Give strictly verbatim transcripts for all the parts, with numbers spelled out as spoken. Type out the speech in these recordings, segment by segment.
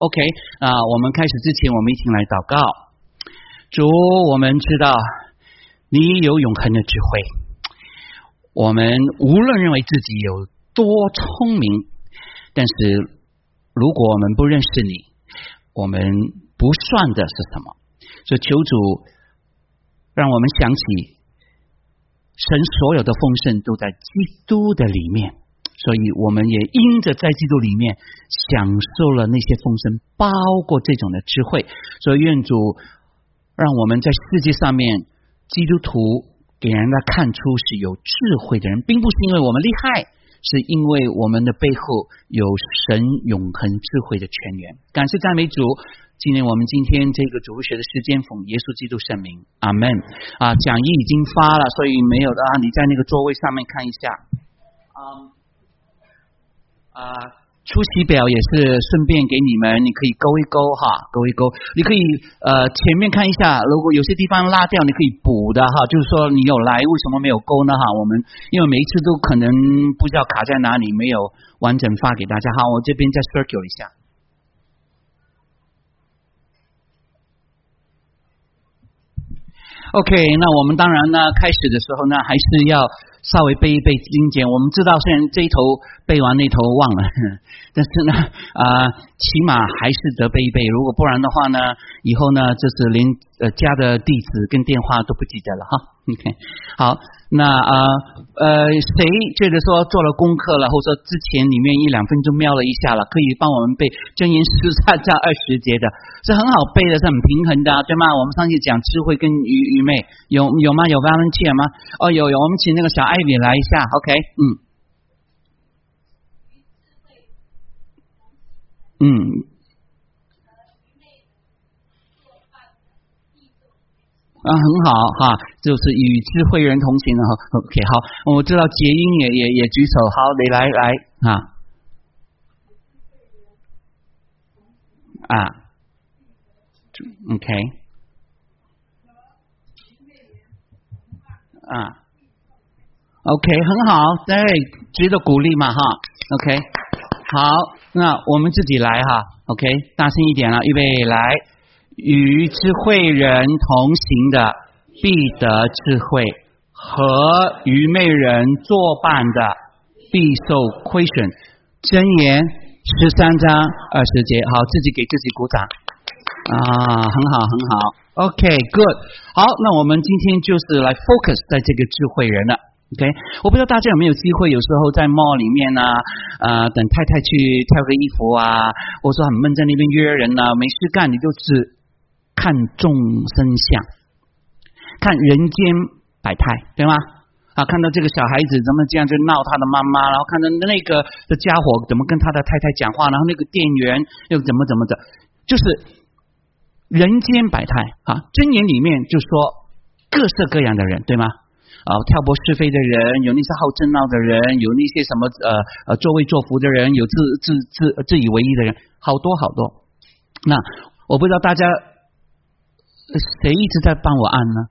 OK 啊、呃，我们开始之前，我们一起来祷告。主，我们知道你有永恒的智慧，我们无论认为自己有多聪明，但是如果我们不认识你，我们不算的是什么？所以求主让我们想起神所有的丰盛都在基督的里面，所以我们也因着在基督里面享受了那些丰盛，包括这种的智慧。所以愿主让我们在世界上面，基督徒给人家看出是有智慧的人，并不是因为我们厉害，是因为我们的背后有神永恒智慧的泉源。感谢赞美主，今天我们今天这个主日学的时间奉耶稣基督圣名，阿们。啊，讲义已经发了，所以没有的啊，你在那个座位上面看一下。嗯啊，出席表也是顺便给你们，你可以勾一勾哈，勾一勾。你可以呃前面看一下，如果有些地方拉掉，你可以补的哈。就是说你有来，为什么没有勾呢？哈，我们因为每一次都可能不知道卡在哪里，没有完整发给大家。好，我这边再 circle 一下。OK， 那我们当然呢，开始的时候呢，还是要稍微背一背经节。我们知道，虽然这一头背完那头忘了，但是呢，啊、呃，起码还是得背一背。如果不然的话呢，以后呢，就是连呃家的地址跟电话都不记得了哈。OK， 好，那呃呃，谁觉得说做了功课了，或者说之前里面一两分钟瞄了一下了，可以帮我们背箴言十三章二十节的，是很好背的，是很平衡的、啊，对吗？我们上次讲智慧跟愚愚昧，有有吗？有 volunteer 吗？哦，有有，我们请那个小艾比来一下 ，OK， 嗯，嗯。啊，很好哈，就是与智慧人同行哈。OK， 好，我知道杰英也也也举手，好，你来来啊啊 ，OK， 啊 ，OK， 很好，对，值得鼓励嘛哈 ，OK， 好，那我们自己来哈 ，OK， 大声一点了，预备来。与智慧人同行的必得智慧，和愚昧人作伴的必受亏损。箴言十三章二十节，好，自己给自己鼓掌啊，很好很好 ，OK good， 好，那我们今天就是来 focus 在这个智慧人了。OK， 我不知道大家有没有机会，有时候在 mall 里面呢、啊，呃，等太太去挑个衣服啊，或者说很闷在那边约人呢、啊，没事干，你就是看众生相，看人间百态，对吗？啊，看到这个小孩子怎么这样就闹他的妈妈，然后看到那个的家伙怎么跟他的太太讲话，然后那个店员又怎么怎么的，就是人间百态啊。箴言里面就说各色各样的人，对吗？啊，挑拨是非的人，有那些好争闹的人，有那些什么呃呃作威作福的人，有自自自自以为意的人，好多好多。那我不知道大家谁一直在帮我按呢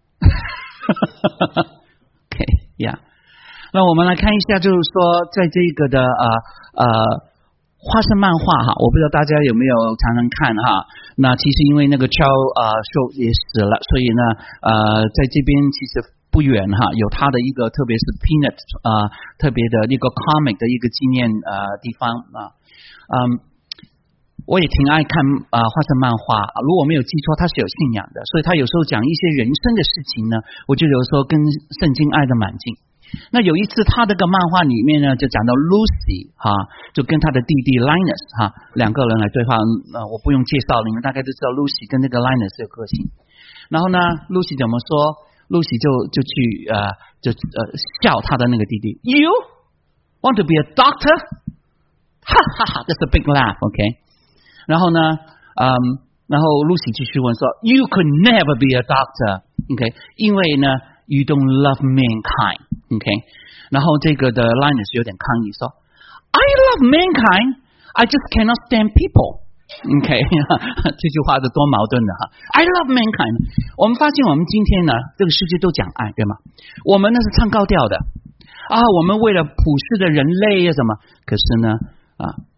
？OK 呀、yeah ，那我们来看一下，就是说在这个的呃呃花生漫画哈，我不知道大家有没有常常看哈。那其实因为那个 Charles 呃 Schulz 也死了，所以呢呃在这边其实不远哈，有他的一个特别是 Peanut 呃特别的一个 comic 的一个纪念呃地方啊，嗯，我也挺爱看啊、呃、花生漫画，如果没有记错，他是有信仰的，所以他有时候讲一些人生的事情呢，我就有时候跟圣经爱的蛮近。那有一次他这个漫画里面呢，就讲到 Lucy 哈，就跟他的弟弟 Linus 哈两个人来对话，呃，我不用介绍，你们大概都知道 Lucy 跟那个 Linus 有个性。然后呢 ，Lucy 怎么说？露西就就去呃就呃笑他的那个弟弟 ，You want to be a doctor？ 哈哈哈 ，That's a big laugh，OK、okay? 然后呢，嗯，然后露西继续问说 ，You could never be a doctor，OK？、Okay? 因为呢 ，You don't love mankind，OK？、Okay? 然后这个的 Linus 有点抗议说 ，I love mankind，I just cannot stand people。OK， 这句话是多矛盾的哈 ！I love mankind。我们发现我们今天呢，这个世界都讲爱，对吗？我们呢是唱高调的啊，我们为了普世的人类啊什么，可是呢啊，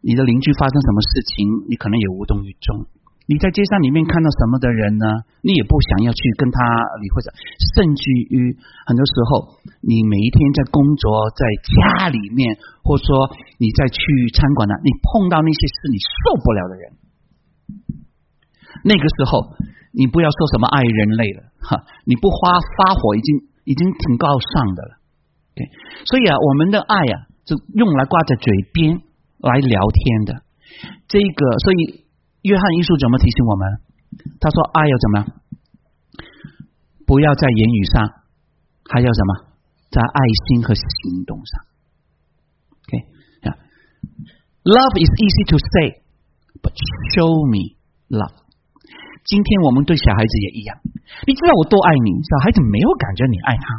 你的邻居发生什么事情，你可能也无动于衷。你在街上里面看到什么的人呢，你也不想要去跟他理会，甚至于很多时候你每一天在工作，在家里面，或者说你在去餐馆呢，你碰到那些是你受不了的人，那个时候你不要说什么爱人类了哈，你不发发火已经已经挺高尚的了。Okay? 所以啊，我们的爱啊，就用来挂在嘴边来聊天的。这个，所以约翰一书怎么提醒我们？他说爱要怎么样？不要在言语上，还要什么？在爱心和行动上。Okay? Yeah. Love is easy to say, but show me love. 今天我们对小孩子也一样，你知道我多爱你，小孩子没有感觉你爱他，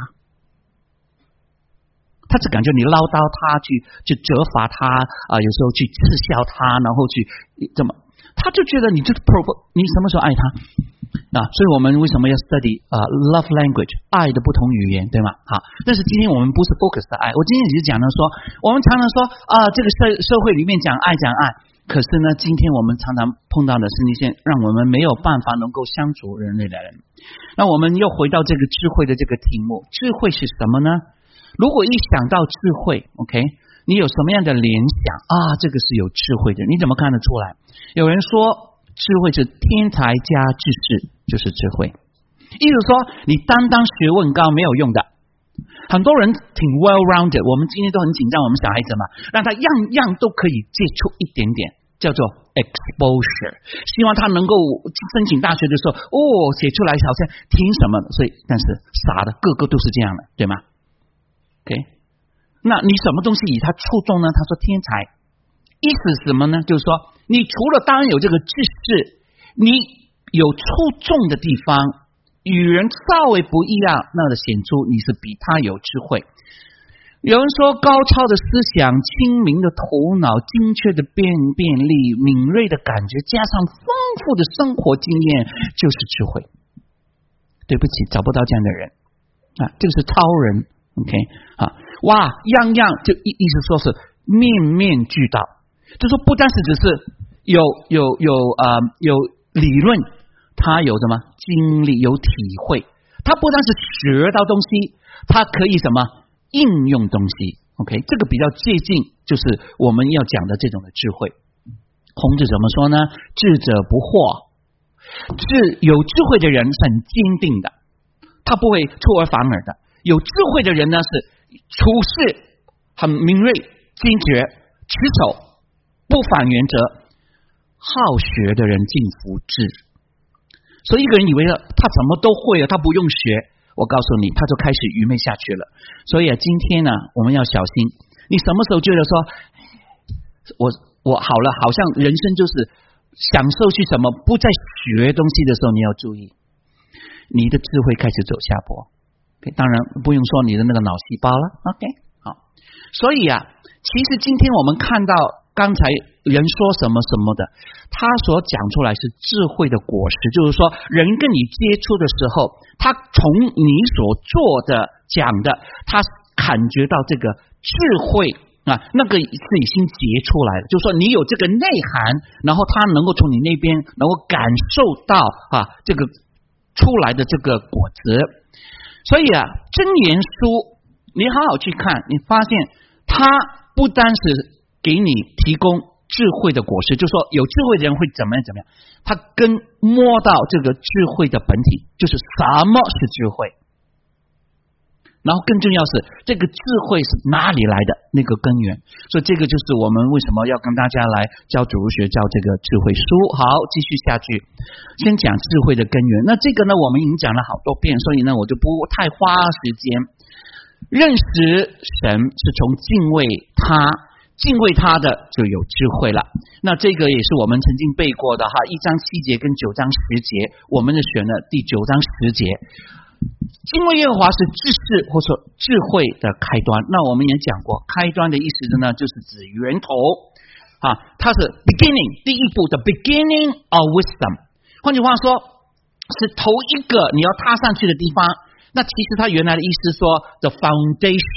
他只感觉你唠叨他，去去责罚他啊、呃，有时候去嗤笑他，然后去怎么，他就觉得你就是 provoke， 你什么时候爱他啊？所以我们为什么要 study 啊、呃、love language 爱的不同语言，对吗？好，但是今天我们不是 focus 的爱，我今天只是讲的说，我们常常说啊、呃，这个社社会里面讲爱讲爱。可是呢，今天我们常常碰到的是那些让我们没有办法能够相处人类的人。那我们又回到这个智慧的这个题目，智慧是什么呢？如果一想到智慧 ，OK， 你有什么样的联想啊？这个是有智慧的，你怎么看得出来？有人说智慧是天才加知识就是智慧，意思说你单单学问高没有用的。很多人挺 well rounded， 我们今天都很紧张，我们小孩子嘛，让他样样都可以接触一点点，叫做 exposure。希望他能够申请大学的时候，哦，写出来好像挺什么的，所以但是傻的个个都是这样的，对吗 ？OK， 那你什么东西以他触中呢？他说天才，意思是什么呢？就是说，你除了当然有这个知识，你有触中的地方。与人稍微不一样，那的显出你是比他有智慧。有人说高超的思想、清明的头脑、精确的辨辨力、敏锐的感觉，加上丰富的生活经验，就是智慧。对不起，找不到这样的人啊，这个是超人。OK 啊，哇，样样就意意思说是面面俱到，就说不单是只是有有有啊、呃、有理论。他有什么经历，有体会，他不但是学到东西，他可以什么应用东西。 OK， 这个比较接近就是我们要讲的这种的智慧。孔子怎么说呢？智者不惑，智有智慧的人是很坚定的，他不会出尔反尔的。有智慧的人呢是处事很敏锐、坚决、持守，不反原则。好学的人敬服智。所以一个人以为他什么都会了，他不用学，我告诉你，他就开始愚昧下去了。所以啊，今天呢，我们要小心。你什么时候觉得说，我我好了，好像人生就是享受去什么，不再学东西的时候，你要注意，你的智慧开始走下坡。Okay, 当然不用说你的那个脑细胞了。OK， 好。所以啊，其实今天我们看到刚才人说什么什么的，他所讲出来是智慧的果实，就是说人跟你接触的时候，他从你所做的讲的，他感觉到这个智慧啊，那个是已经结出来了，就是说你有这个内涵，然后他能够从你那边能够感受到啊这个出来的这个果子。所以啊，箴言书你好好去看，你发现他不单是给你提供智慧的果实，就是说有智慧的人会怎么样怎么样，他跟摸到这个智慧的本体，就是什么是智慧，然后更重要是这个智慧是哪里来的那个根源。所以这个就是我们为什么要跟大家来教主日学，教这个智慧书。好，继续下去，先讲智慧的根源。那这个呢我们已经讲了好多遍，所以呢我就不太花时间。认识神是从敬畏他，敬畏他的就有智慧了。那这个也是我们曾经背过的哈，一章七节跟九章十节，我们的选了第九章十节。敬畏耶和华是知识或者说智慧的开端。那我们也讲过，开端的意思呢，就是指源头啊，它是 beginning 第一步的 beginning of wisdom。换句话说，是头一个你要踏上去的地方。那其实它原来的意思说 the foundation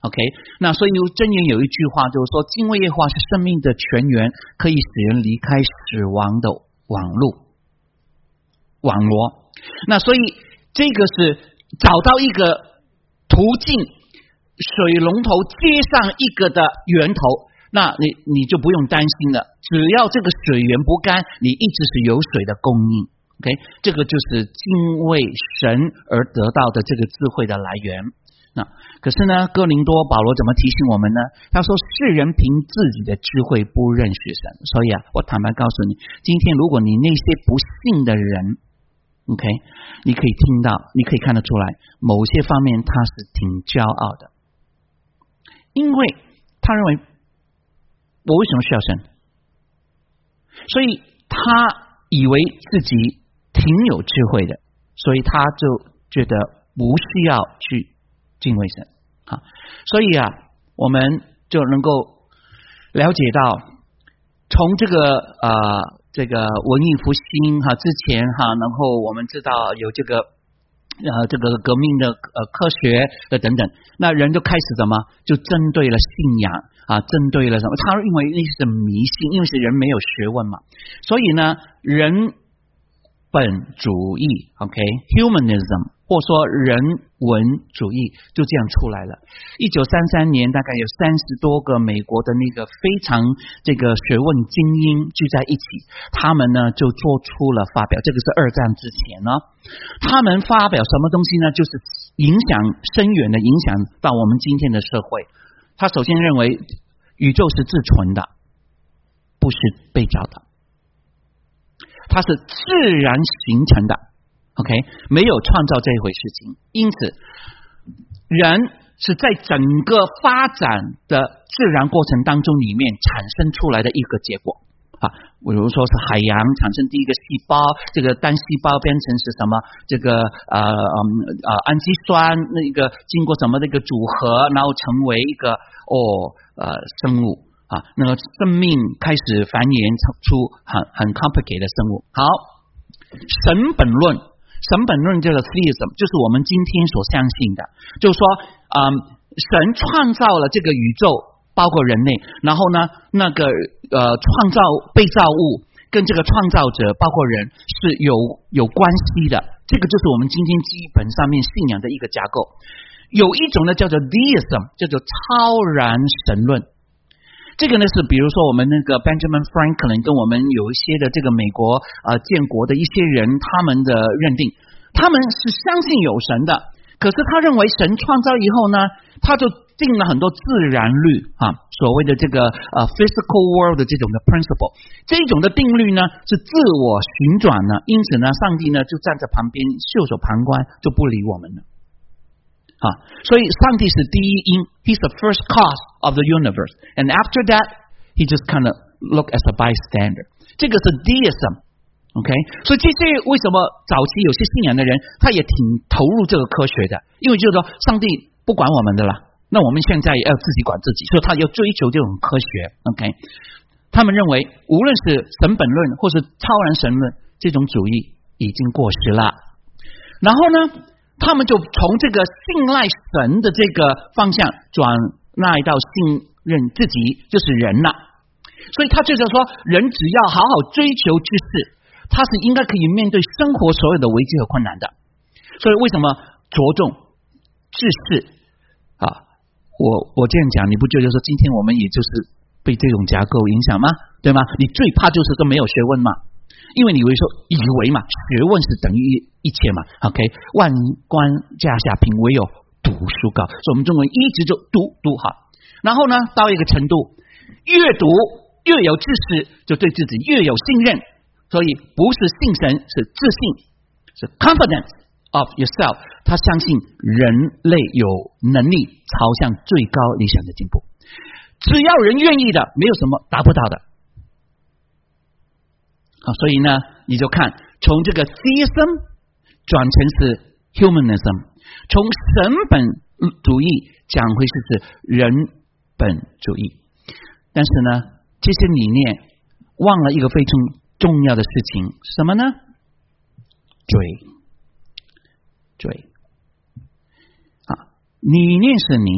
OK， 那所以箴言有一句话就是说，敬畏耶和华是生命的泉源，可以使人离开死亡的网路网罗。那所以这个是找到一个途径，水龙头接上一个的源头，那你你就不用担心了，只要这个水源不干，你一直是有水的供应。OK， 这个就是敬畏神而得到的这个智慧的来源。那可是呢，哥林多保罗怎么提醒我们呢？他说世人凭自己的智慧不认识神，所以啊，我坦白告诉你，今天如果你那些不信的人 OK， 你可以听到，你可以看得出来，某些方面他是挺骄傲的，因为他认为我为什么需要神，所以他以为自己挺有智慧的，所以他就觉得不需要去敬畏神啊，所以啊，我们就能够了解到，从这个呃这个文艺复兴哈之前哈，然后我们知道有这个呃这个革命的呃科学的等等，那人就开始什么，就针对了信仰啊，针对了什么？他认为那是迷信，因为是人没有学问嘛，所以呢，人本主义 ，OK，humanism。或说人文主义就这样出来了。一九三三年，大概有三十多个美国的那个非常这个学问精英聚在一起，他们呢就做出了发表。这个是二战之前呢，他们发表什么东西呢？就是影响深远的影响到我们今天的社会。他首先认为宇宙是自存的，不是被造的，它是自然形成的。OK， 没有创造这一回事情，因此人是在整个发展的自然过程当中里面产生出来的一个结果啊，比如说是海洋产生第一个细胞，这个单细胞变成是什么？这个呃呃氨基酸，那个经过什么的一个组合，然后成为一个哦呃生物啊，那个生命开始繁衍出很很 complicated 的生物。好，神本论。神本论这个 theism 就是我们今天所相信的，就是说，嗯，神创造了这个宇宙，包括人类，然后呢，那个呃创造被造物跟这个创造者，包括人是有有关系的，这个就是我们今天基本上面信仰的一个架构。有一种呢叫做 deism， 叫做超然神论。这个呢是比如说我们那个 Benjamin Franklin 跟我们有一些的这个美国呃建国的一些人，他们的认定，他们是相信有神的，可是他认为神创造以后呢，他就定了很多自然律啊，所谓的这个呃 physical world 的这种的 principle， 这种的定律呢是自我旋转呢，因此呢，上帝呢就站在旁边袖手旁观，就不理我们了。啊，所以上帝是第一因 ，He's the first cause of the universe, and after that, he just kind of look as a bystander. 这个是 deism，OK？、Okay? 所以这些为什么早期有些信仰的人，他也挺投入这个科学的，因为就是说上帝不管我们的啦，那我们现在也要自己管自己，所以他要追求这种科学 ，OK？ 他们认为无论是神本论或是超然神论，这种主义已经过时了。然后呢？他们就从这个信赖神的这个方向转赖到信任自己，就是人了。所以他就是说，人只要好好追求知识，他是应该可以面对生活所有的危机和困难的。所以为什么着重知识啊？我我这样讲，你不觉得说今天我们也就是被这种架构影响吗？对吗？你最怕就是说没有学问嘛。因为你以为说以为嘛，学问是等于一切嘛 ，OK？ 万官架下品，唯有读书高，所以我们中国人一直就读读好，然后呢，到一个程度，越读越有知识，就对自己越有信任，所以不是信神，是自信，是 confidence of yourself。他相信人类有能力朝向最高理想的进步，只要人愿意的，没有什么达不到的。啊，所以呢，你就看从这个 theism 转成是 humanism， 从神本主义讲回是是人本主义。但是呢，这些理念忘了一个非常重要的事情，什么呢？追追啊，理念是理念，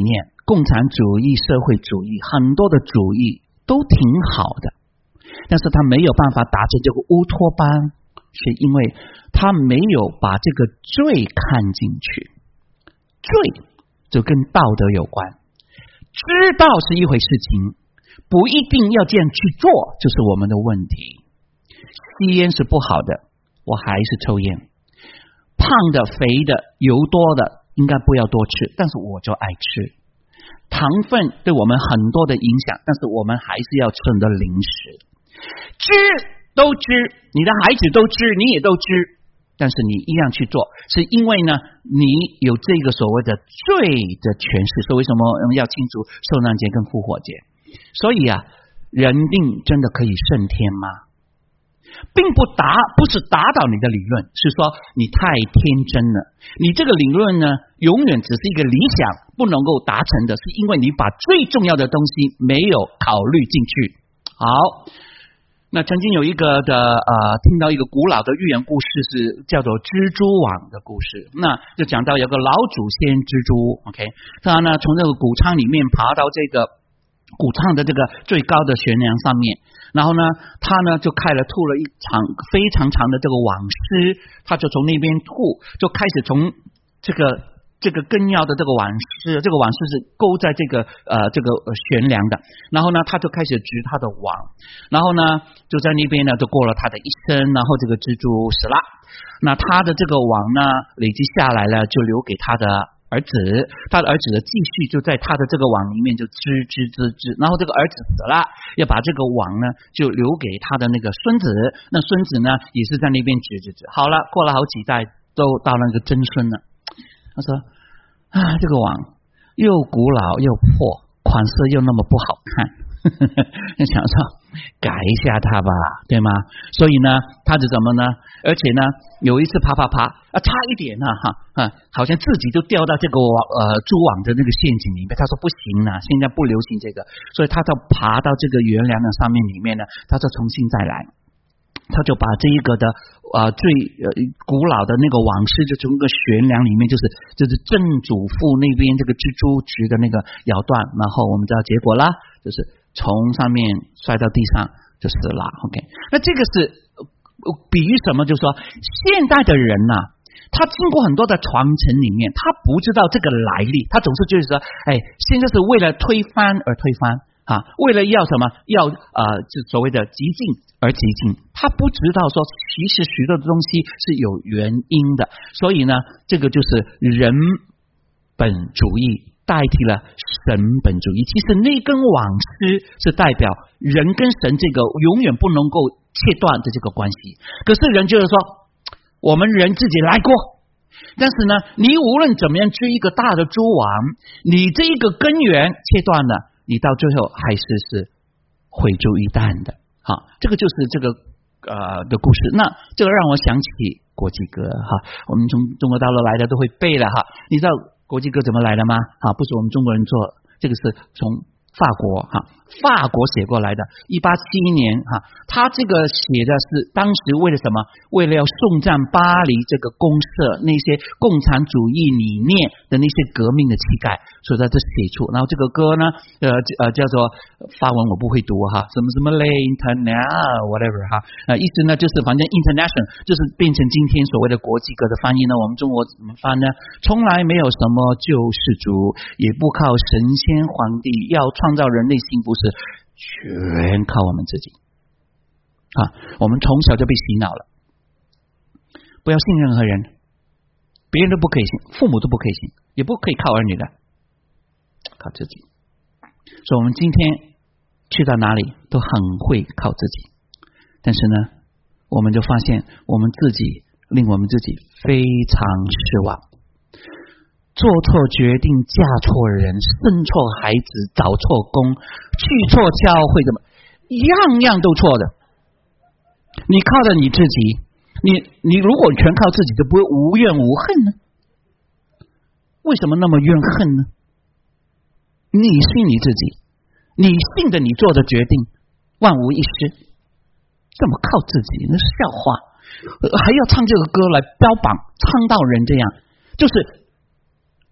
共产主义、社会主义，很多的主义都挺好的，但是他没有办法达成这个乌托邦，是因为他没有把这个罪看进去。罪就跟道德有关，知道是一回事情，不一定要这样去做，就是我们的问题。吸烟是不好的，我还是抽烟。胖的、肥的、油多的应该不要多吃，但是我就爱吃。糖分对我们很多的影响，但是我们还是要吃很多零食。知都知，你的孩子都知，你也都知，但是你一样去做，是因为呢，你有这个所谓的罪的诠释。所以为什么我们要庆祝受难节跟复活节？所以啊，人定真的可以胜天吗？并不达，不是打倒你的理论，是说你太天真了。你这个理论呢，永远只是一个理想，不能够达成的，是因为你把最重要的东西没有考虑进去。好，那曾经有一个的呃，听到一个古老的寓言故事，是叫做蜘蛛网的故事。那就讲到有个老祖先蜘蛛 ，OK， 他呢从这个谷仓里面爬到这个谷仓的这个最高的悬梁上面，然后呢他呢就开了吐了一场非常长的这个网丝，他就从那边吐，就开始从这个这个根要的这个网丝，这个网丝是勾在这个呃这个悬梁的，然后呢他就开始织他的网，然后呢就在那边呢就过了他的一生，然后这个蜘蛛死了，那他的这个网呢累积下来了，就留给他的儿子，他的儿子的继续就在他的这个网里面就织织织织，然后这个儿子死了，要把这个网呢就留给他的那个孙子，那孙子呢也是在那边织织织，好了，过了好几代都到那个曾孙了。他说啊，这个网又古老又破，款式又那么不好看，就想说改一下它吧，对吗？所以呢他是怎么呢，而且呢有一次爬爬爬啊，差一点呢、啊、哈啊，好像自己就掉到这个呃蛛网的那个陷阱里面。他说不行了，现在不流行这个，所以他就爬到这个悬梁的上面里面呢，他就重新再来，他就把这一个的呃最呃古老的那个网丝，就从个悬梁里面，就是就是曾祖父那边这个蜘蛛织的那个咬断，然后我们知道结果啦，就是从上面摔到地上就死了。OK， 那这个是比喻什么？就是说现代的人呐、啊，他经过很多的传承里面，他不知道这个来历，他总是就是说，哎，现在是为了推翻而推翻啊，为了要什么，要呃，就所谓的激进而激进，他不知道说其实许多的东西是有原因的，所以呢，这个就是人本主义代替了神本主义。其实那根网丝是代表人跟神这个永远不能够切断的这个关系，可是人就是说我们人自己来过，但是呢你无论怎么样织一个大的蛛网，你这一个根源切断了，你到最后还是是毁诸一旦的。好，这个就是这个呃的故事。那这个让我想起国际歌哈，我们从中国大陆来的都会背了哈。你知道国际歌怎么来的吗？啊，不是我们中国人做，这个是从法国哈，法国写过来的，一八七一年哈，他这个写的是当时为了什么？为了要颂赞巴黎这个公社那些共产主义理念的那些革命的气概，所以他就写出。然后这个歌呢，呃呃叫做法文我不会读哈，什么什么嘞 international whatever 哈，呃意思呢就是反正 international 就是变成今天所谓的国际歌的翻译呢，我们中国怎么翻呢？从来没有什么救世主，也不靠神仙皇帝，要创造人类幸福时，全靠我们自己啊！我们从小就被洗脑了，不要信任何人，别人都不可以信，父母都不可以信，也不可以靠儿女的，靠自己。所以我们今天去到哪里都很会靠自己，但是呢，我们就发现我们自己令我们自己非常失望。做错决定，嫁错人，生错孩子，找错工，去错教会，怎么样样都错的。你靠着你自己，你你如果全靠自己，就不会无怨无恨呢？为什么那么怨恨呢？你信你自己，你信着你做的决定，万无一失。怎么靠自己？那是笑话，还要唱这个歌来标榜，唱到人这样，就是。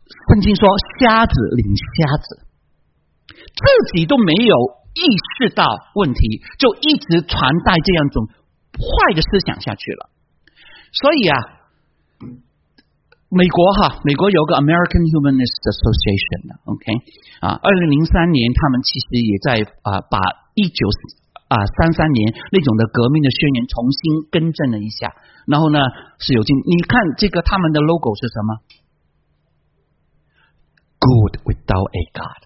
圣经说瞎子领瞎子，自己都没有意识到问题，就一直传带这样一种坏的思想下去了。所以啊，美国哈，美国有个 American Humanist Association，OK， 啊，二零零三年他们其实也在啊把一九啊三三年那种的革命的宣言重新更正了一下，然后呢是有进，你看这个他们的 logo 是什么 ？Good without a God。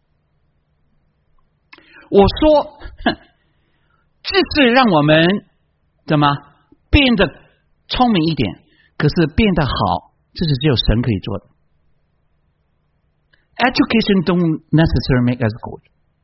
我说，知识让我们怎么变得聪明一点，可是变得好，这是只有神可以做的。Education don't necessarily make us good，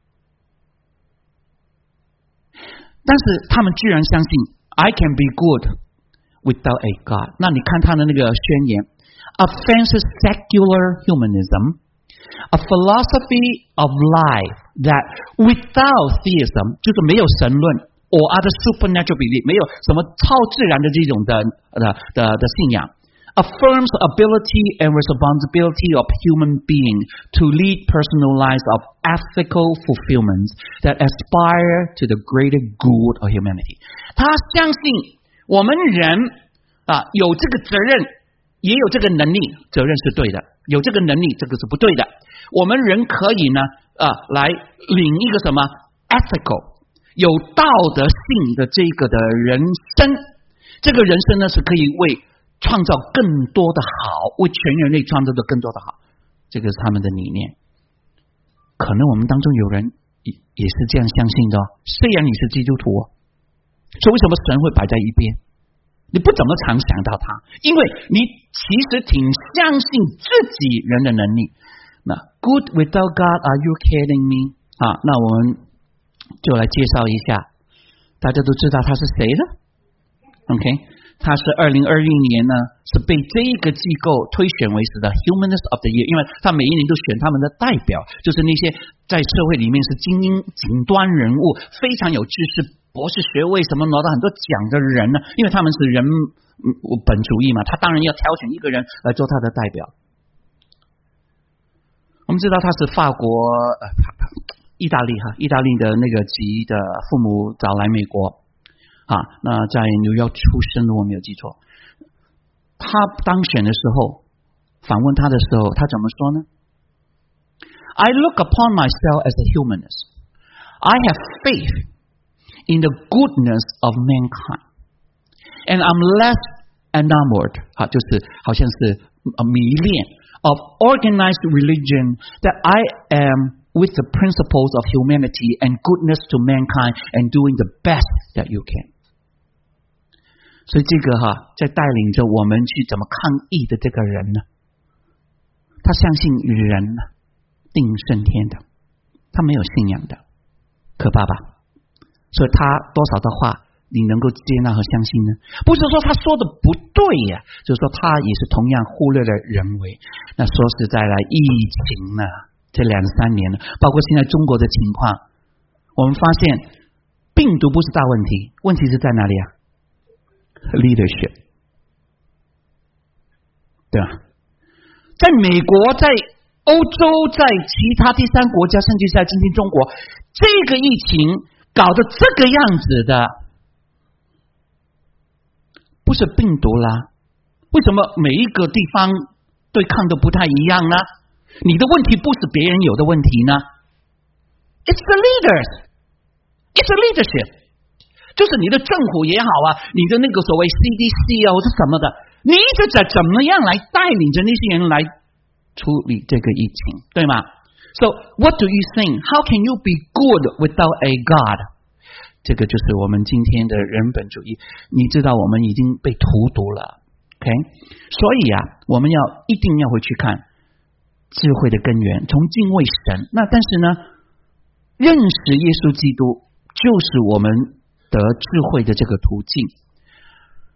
但是他们居然相信 I can be good without a God。那你看他的那个宣言 ，offensive secular humanism。A philosophy of life that without theism 就是没有神论 or other supernatural belief 没有什么超自然的这种的的的的信仰 affirms the ability and responsibility of human beings to lead personal lives of ethical fulfillment that aspire to the greater good of humanity。 他相信我们人啊有这个责任，也有这个能力，责任是对的，有这个能力，这个是不对的。我们人可以呢，啊，来领一个什么 ethical 有道德性的这个的人生，这个人生呢是可以为创造更多的好，为全人类创造的更多的好，这个是他们的理念。可能我们当中有人也也是这样相信的哦，虽然你是基督徒哦，所以为什么神会摆在一边？你不怎么常想到他，因为你其实挺相信自己人的能力。那 Good without God, are you kidding me？ 啊，那我们就来介绍一下，大家都知道他是谁了 ？OK， 他是二零二一年呢，是被这个机构推选为是的 Humanist of the Year， 因为他每一年都选他们的代表，就是那些在社会里面是精英顶端人物，非常有知识。博士学位什么拿到很多奖的人呢？因为他们是人本主义嘛，他当然要挑选一个人来做他的代表。我们知道他是法国、呃、意大利哈，意大利的那个籍的父母找来美国啊，那在纽约出生的，我没有记错。他当选的时候，访问他的时候，他怎么说呢 ？I look upon myself as a humanist. I have faith in the goodness of mankind, and I'm less enamored 啊，就是好像是迷恋 of organized religion that I am with the principles of humanity and goodness to mankind and doing the best that you can。 所以这个哈，在带领着我们去怎么抗议的这个人呢，他相信人呢定胜天的，他没有信仰的，可怕吧？所以他多少的话你能够接纳和相信呢？不是说他说的不对呀、啊，就是说他也是同样忽略了人为。那说实在来，疫情呢，这两三年了，包括现在中国的情况，我们发现病毒不是大问题，问题是在哪里啊 ？leadership， 对吧？在美国，在欧洲，在其他第三国家，甚至在今天中国，这个疫情搞得这个样子的，不是病毒啦？为什么每一个地方对抗都不太一样呢？你的问题不是别人有的问题呢 ？It's the leaders, it's the leadership， 就是你的政府也好啊，你的那个所谓 C D C 啊，或者什么的，你一直在怎么样来带领着那些人来处理这个疫情，对吗？So what do you think? How can you be good without a God? 这个就是我们今天的人本主义。你知道我们已经被荼毒了 ，OK？ 所以啊，我们要一定要回去看智慧的根源，从敬畏神。那但是呢，认识耶稣基督就是我们得智慧的这个途径。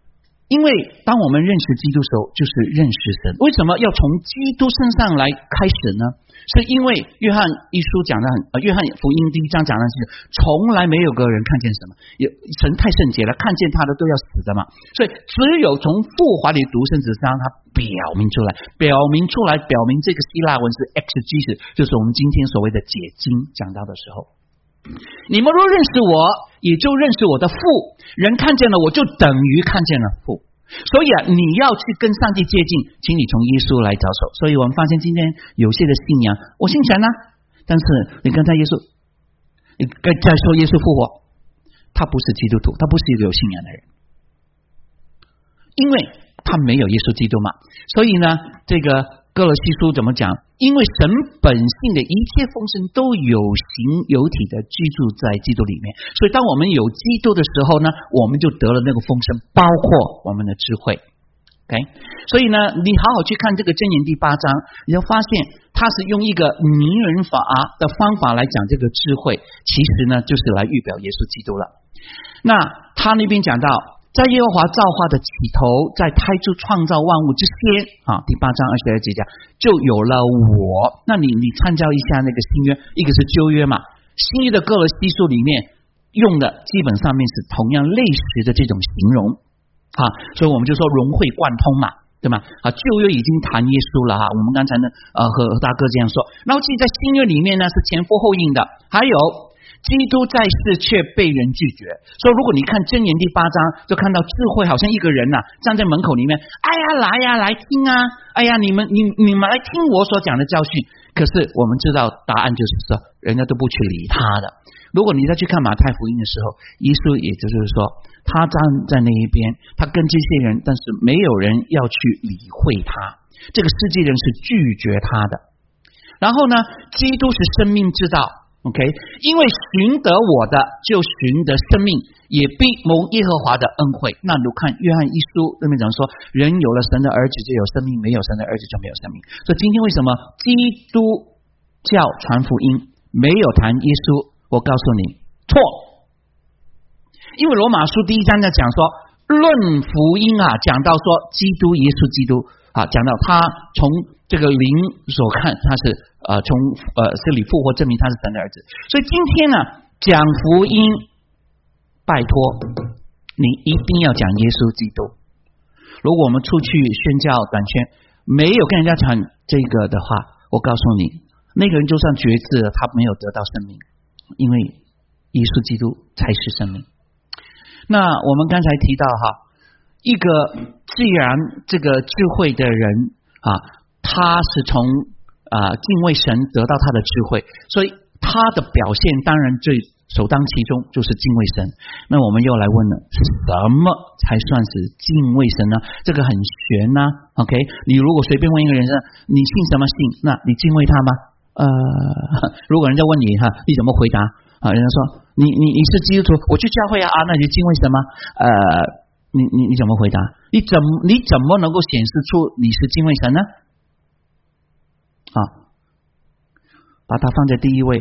因为当我们认识基督的时候，就是认识神。为什么要从基督身上来开始呢？是因为约翰一书讲的很，呃，约翰福音第一章讲的是，从来没有个人看见什么，有神太圣洁了，看见他的都要死的嘛。所以只有从父怀里独生子让他表明出来，表明出来，表明这个希腊文是 exegesis， 就是我们今天所谓的解经讲到的时候。你们若认识我，也就认识我的父。人看见了我，就等于看见了父。所以啊，你要去跟上帝接近，请你从耶稣来着手。所以我们发现今天有些的信仰，我信神啊，但是你跟他耶稣，你跟再说耶稣复活，他不是基督徒，他不是一个有信仰的人，因为他没有耶稣基督嘛。所以呢，这个哥罗西书怎么讲？因为神本性的一切丰盛都有形有体的居住在基督里面，所以当我们有基督的时候呢，我们就得了那个丰盛，包括我们的智慧。OK， 所以呢，你好好去看这个箴言第八章，你要发现他是用一个拟人法的方法来讲这个智慧，其实呢就是来预表耶稣基督了。那他那边讲到，在耶和华造化的起头，在太初创造万物之先啊，第八章二十二节讲就有了我。那你你参照一下那个新约，一个是旧约嘛，新约的哥罗西书里面用的基本上面是同样类似的这种形容啊，所以我们就说融会贯通嘛，对吗？啊，旧约已经谈耶稣了哈，我们刚才呢呃和大哥这样说，然后其实在新约里面呢是前呼后应的，还有基督在世却被人拒绝。所以如果你看箴言第八章，就看到智慧好像一个人呐、啊、站在门口里面，哎呀来呀来听啊，哎呀你们你你们来听我所讲的教训。可是我们知道答案就是说，人家都不去理他的。如果你再去看马太福音的时候，耶稣也就是说，他站在那一边，他跟这些人，但是没有人要去理会他，这个世界人是拒绝他的。然后呢，基督是生命之道。OK， 因为寻得我的就寻得生命，也必蒙耶和华的恩惠。那你看约翰一书那边讲说，人有了神的儿子就有生命，没有神的儿子就没有生命。所以今天为什么基督教传福音没有谈耶稣？我告诉你错，因为罗马书第一章在讲说，论福音啊，讲到说基督耶稣基督啊，讲到他从这个灵所看，他是呃从呃死里复活，证明他是神的儿子。所以今天呢，讲福音，拜托你一定要讲耶稣基督。如果我们出去宣教短宣，没有跟人家讲这个的话，我告诉你，那个人就算决志了，他没有得到生命，因为耶稣基督才是生命。那我们刚才提到哈，一个既然这个智慧的人啊，他是从啊、呃、敬畏神得到他的智慧，所以他的表现当然最首当其中就是敬畏神。那我们又来问了，什么才算是敬畏神呢？这个很玄呐、啊。OK， 你如果随便问一个人，你信什么信？那你敬畏他吗？呃，如果人家问你哈，你怎么回答？啊，人家说你你你是基督徒，我去教会啊，啊，那你就敬畏神吗？呃，你你你怎么回答？你怎你怎么能够显示出你是敬畏神呢？啊，把它放在第一位，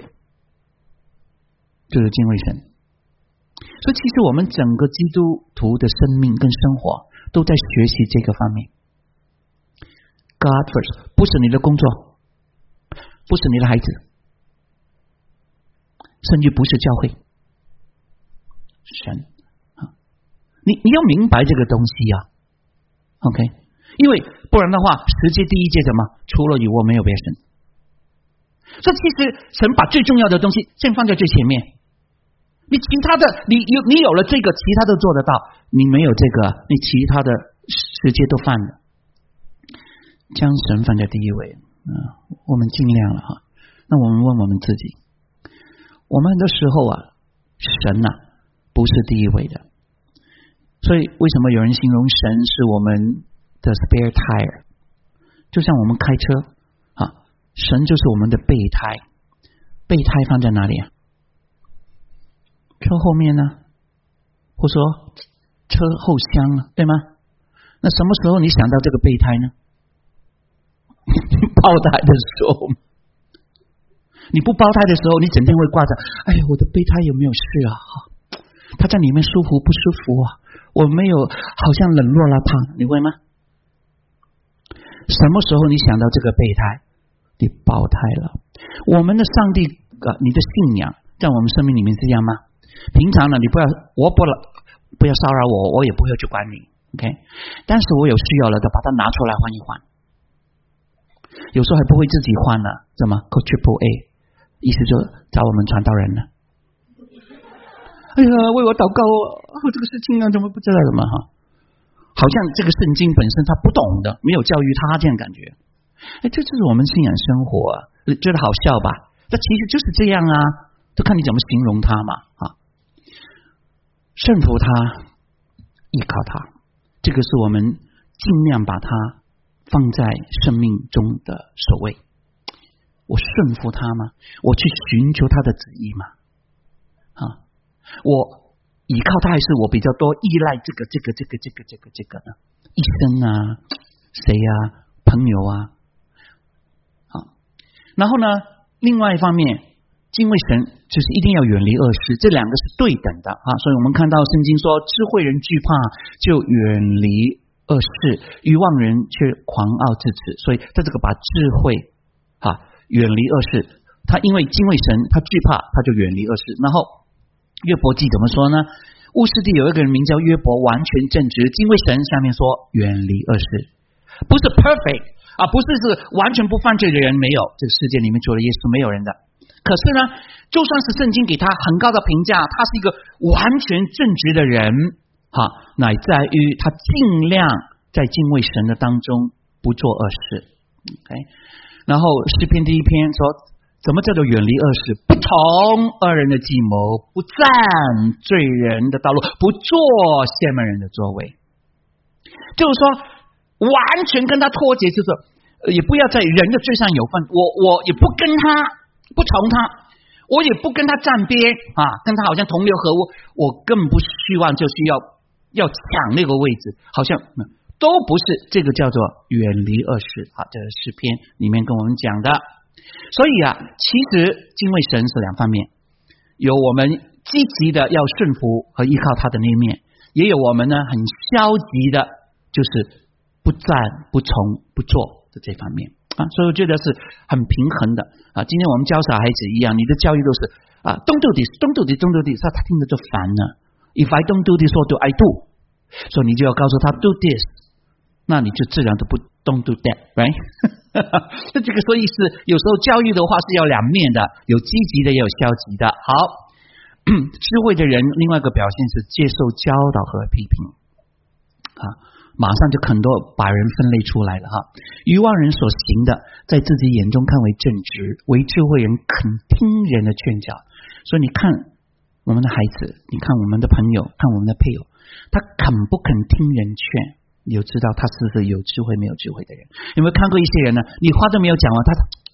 就是敬畏神。所以其实我们整个基督徒的生命跟生活都在学习这个方面。God first， 不是你的工作，不是你的孩子，甚至不是教会，神啊，你你要明白这个东西啊 ，OK， 因为不然的话，十诫第一诫什么？除了你我没有别神。所以其实神把最重要的东西先放在最前面，你其他的，你有你有了这个，其他都做得到；你没有这个，你其他的十诫都犯了。将神放在第一位，啊，我们尽量了哈。那我们问我们自己。我们很多时候啊，神呐、啊、不是第一位的，所以为什么有人形容神是我们的 spare tire？ 就像我们开车啊，神就是我们的备胎。备胎放在哪里啊？车后面呢，或说车后箱啊，对吗？那什么时候你想到这个备胎呢？爆胎的时候。你不胞胎的时候，你整天会挂着，哎呀，我的备胎有没有事啊？他在里面舒服不舒服啊？ 我没有好像冷落了他，你会吗？什么时候你想到这个备胎，你胞胎了。我们的上帝啊，你的信仰在我们生命里面是这样吗？平常呢，你不要我不不要骚扰我，我也不会去管你 ，OK？ 但是我有需要了的，把它拿出来换一换。有时候还不会自己换呢，怎么 ？Call Triple A， 意思就找我们传道人呢。哎呀，为我祷告哦，这个事情啊，怎么不知道怎么哈？好像这个圣经本身他不懂的，没有教育他这样感觉。哎，这就是我们信仰生活啊，觉得好笑吧？那其实就是这样啊，就看你怎么形容他嘛啊。顺服他，依靠他，这个是我们尽量把它放在生命中的首位。我顺服他吗？我去寻求他的旨意吗？啊，我依靠他还是我比较多依赖这个这个这个这个这个这个呢？医生啊，谁啊，朋友啊，好。然后呢，另外一方面，敬畏神就是一定要远离恶事，这两个是对等的啊。所以我们看到圣经说，智慧人惧怕就远离恶事，愚妄人却狂傲自持。所以在这个把智慧啊远离恶事，他因为敬畏神，他惧怕，他就远离恶事。然后约伯记怎么说呢？乌斯地有一个人名叫约伯，完全正直，敬畏神，下面说远离恶事，不是 perfect 啊，不是是完全不犯罪的人，没有，这个世界里面除了耶稣没有人的。可是呢，就算是圣经给他很高的评价，他是一个完全正直的人，哈，乃在于他尽量在敬畏神的当中不做恶事。OK， 然后诗篇第一篇说，怎么叫做远离恶事？不从恶人的计谋，不占罪人的道路，不做亵慢人的座位。就是说，完全跟他脱节，就是也不要在人的罪上有份。我我也不跟他。不从他，我也不跟他站边啊，跟他好像同流合污，我更不希望就是要要抢那个位置，好像都不是，这个叫做远离恶事啊。这是诗篇里面跟我们讲的。所以啊，其实敬畏神是两方面，有我们积极的要顺服和依靠他的那一面，也有我们呢很消极的，就是不站不从不做的这方面。啊，所以我觉得是很平衡的啊。今天我们教小孩子一样，你的教育都是啊 ，don't do this，don't do this，don't do this，他听着就烦了。If I don't do this, what do I do？ 所以你就要告诉他 do this， 那你就自然都不 don't do that，right？ 那这个所以是有时候教育的话是要两面的，有积极的也有消极的。好，智慧的人另外一个表现是接受教导和批评啊。马上就很多把人分类出来了哈，愚妄人所行的，在自己眼中看为正直，为智慧人肯听人的劝教。所以你看我们的孩子，你看我们的朋友，看我们的配偶，他肯不肯听人劝，你就知道他是不是有智慧没有智慧的人。有没有看过一些人呢？你话都没有讲完，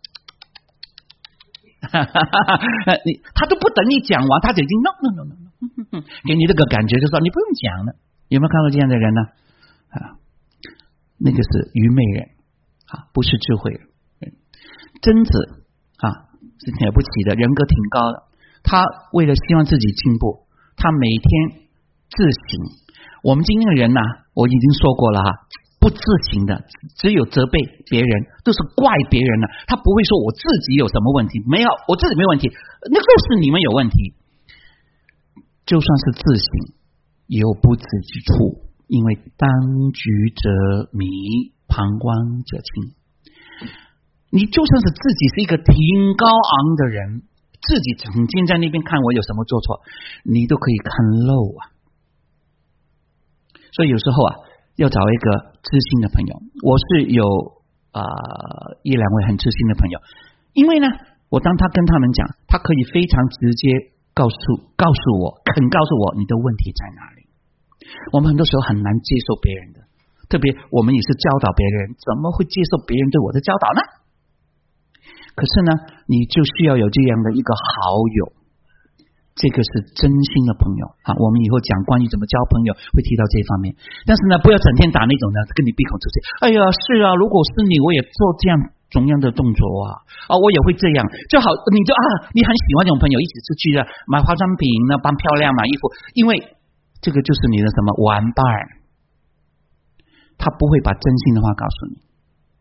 他你他都不等你讲完，他就已经 no no no no， 给你这个感觉，就说你不用讲了。有没有看过这样的人呢？啊，那个是愚昧人啊，不是智慧人。贞子啊，是了不起的，人格挺高的。他为了希望自己进步，他每天自省。我们今天的人呢、啊，我已经说过了哈，不自省的，只有责备别人，都是怪别人了。他不会说我自己有什么问题，没有，我自己没问题，那个是你们有问题。就算是自省，也有不知之处。因为当局者迷，旁观者清。你就算是自己是一个挺高昂的人，自己整天在那边看我有什么做错，你都可以看漏啊。所以有时候啊，要找一个知心的朋友。我是有啊、呃、一两位很知心的朋友，因为呢，我当他跟他们讲，他可以非常直接告诉告诉我，肯告诉我你的问题在哪里。我们很多时候很难接受别人的，特别我们也是教导别人，怎么会接受别人对我的教导呢？可是呢，你就需要有这样的一个好友，这个是真心的朋友啊。我们以后讲关于怎么交朋友会提到这方面，但是呢，不要整天打那种呢，跟你闭口出气。哎呀，是啊，如果是你，我也做这样同样的动作啊，啊，我也会这样。就好，你就啊，你很喜欢这种朋友，一起出去的买化妆品呢，扮漂亮买衣服，因为这个就是你的什么玩伴，他不会把真心的话告诉你。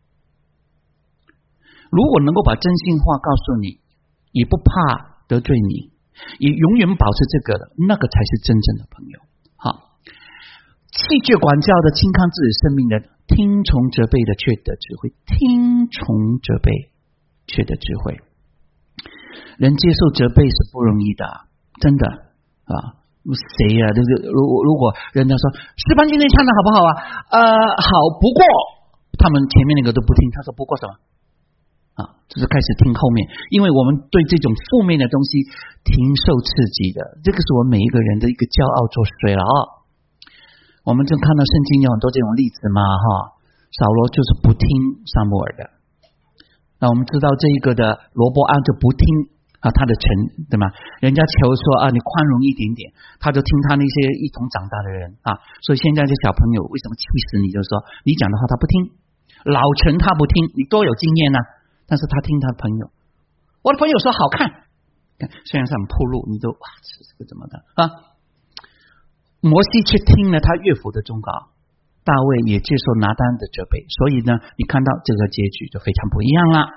如果能够把真心话告诉你，也不怕得罪你，也永远保持这个的，那个才是真正的朋友。好，弃绝管教的，轻看自己生命的，听从责备的，却得智慧。听从责备，却得智慧。人接受责备是不容易的，真的啊！谁呀、啊？这个如如果人家说诗班今天唱的好不好啊？呃，好，不过他们前面那个都不听，他说不过什么啊？就是开始听后面，因为我们对这种负面的东西挺受刺激的，这个是我们每一个人的一个骄傲作祟了啊！我们就看到圣经有很多这种例子嘛，哈，扫罗就是不听撒母耳的，那我们知道这一个的罗波安就不听啊，他的臣，对吗？人家求说啊，你宽容一点点，他就听他那些一同长大的人啊。所以现在这小朋友为什么气死你？就是说你讲的话他不听，老臣他不听，你多有经验啊，但是他听他的朋友。我的朋友说好看，虽然是很铺路，你都哇，这个怎么的啊？摩西却听了他岳父的忠告，大卫也接受拿单的责备，所以呢，你看到这个结局就非常不一样了。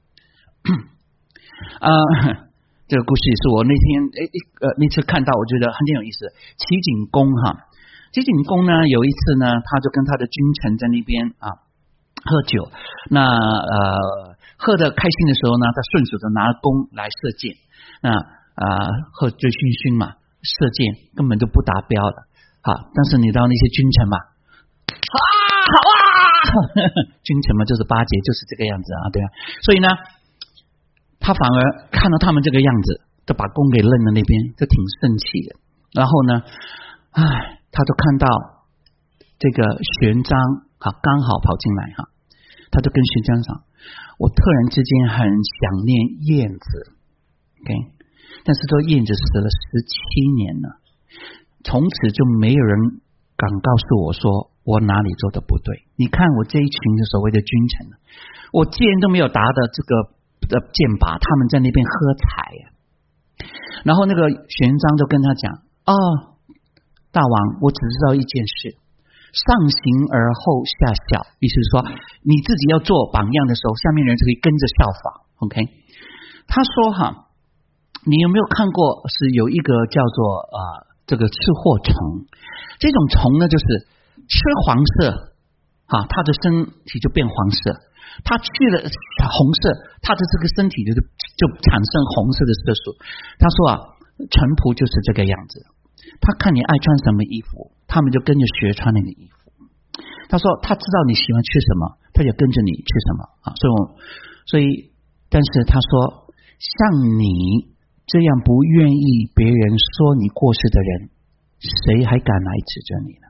呃，这个故事也是我那天诶呃那次看到，我觉得很有意思。齐景公哈，齐景公呢有一次呢，他就跟他的君臣在那边啊喝酒，那呃喝得开心的时候呢，他顺手就拿弓来射箭，那啊、呃、喝醉醺醺嘛，射箭根本就不达标了啊。但是你知道那些君臣嘛，啊好啊，君臣嘛就是巴结，就是这个样子啊，对啊，所以呢。他反而看到他们这个样子，就把弓给扔了那边，就挺生气的。然后呢，唉，他就看到这个玄奘啊，刚好跑进来哈，他就跟玄奘讲：“我突然之间很想念燕子 ，OK， 但是这燕子死了十七年了，从此就没有人敢告诉我说我哪里做的不对。你看我这一群的所谓的君臣，我箭都没有打的这个。”的箭靶，他们在那边喝彩呀、啊。然后那个玄奘就跟他讲：“哦，大王，我只知道一件事，上行而后下效。意思是说，你自己要做榜样的时候，下面人就可以跟着效仿。OK， 他说哈，你有没有看过是有一个叫做呃这个吃货虫？这种虫呢，就是吃黄色啊，它的身体就变黄色。”他去了红色，他的这个身体就就产生红色的色素。他说啊，臣仆就是这个样子。他看你爱穿什么衣服，他们就跟着学穿那个衣服。他说他知道你喜欢吃什么，他就跟着你吃什么啊。所以我，所以，但是他说，像你这样不愿意别人说你过失的人，谁还敢来指责你呢？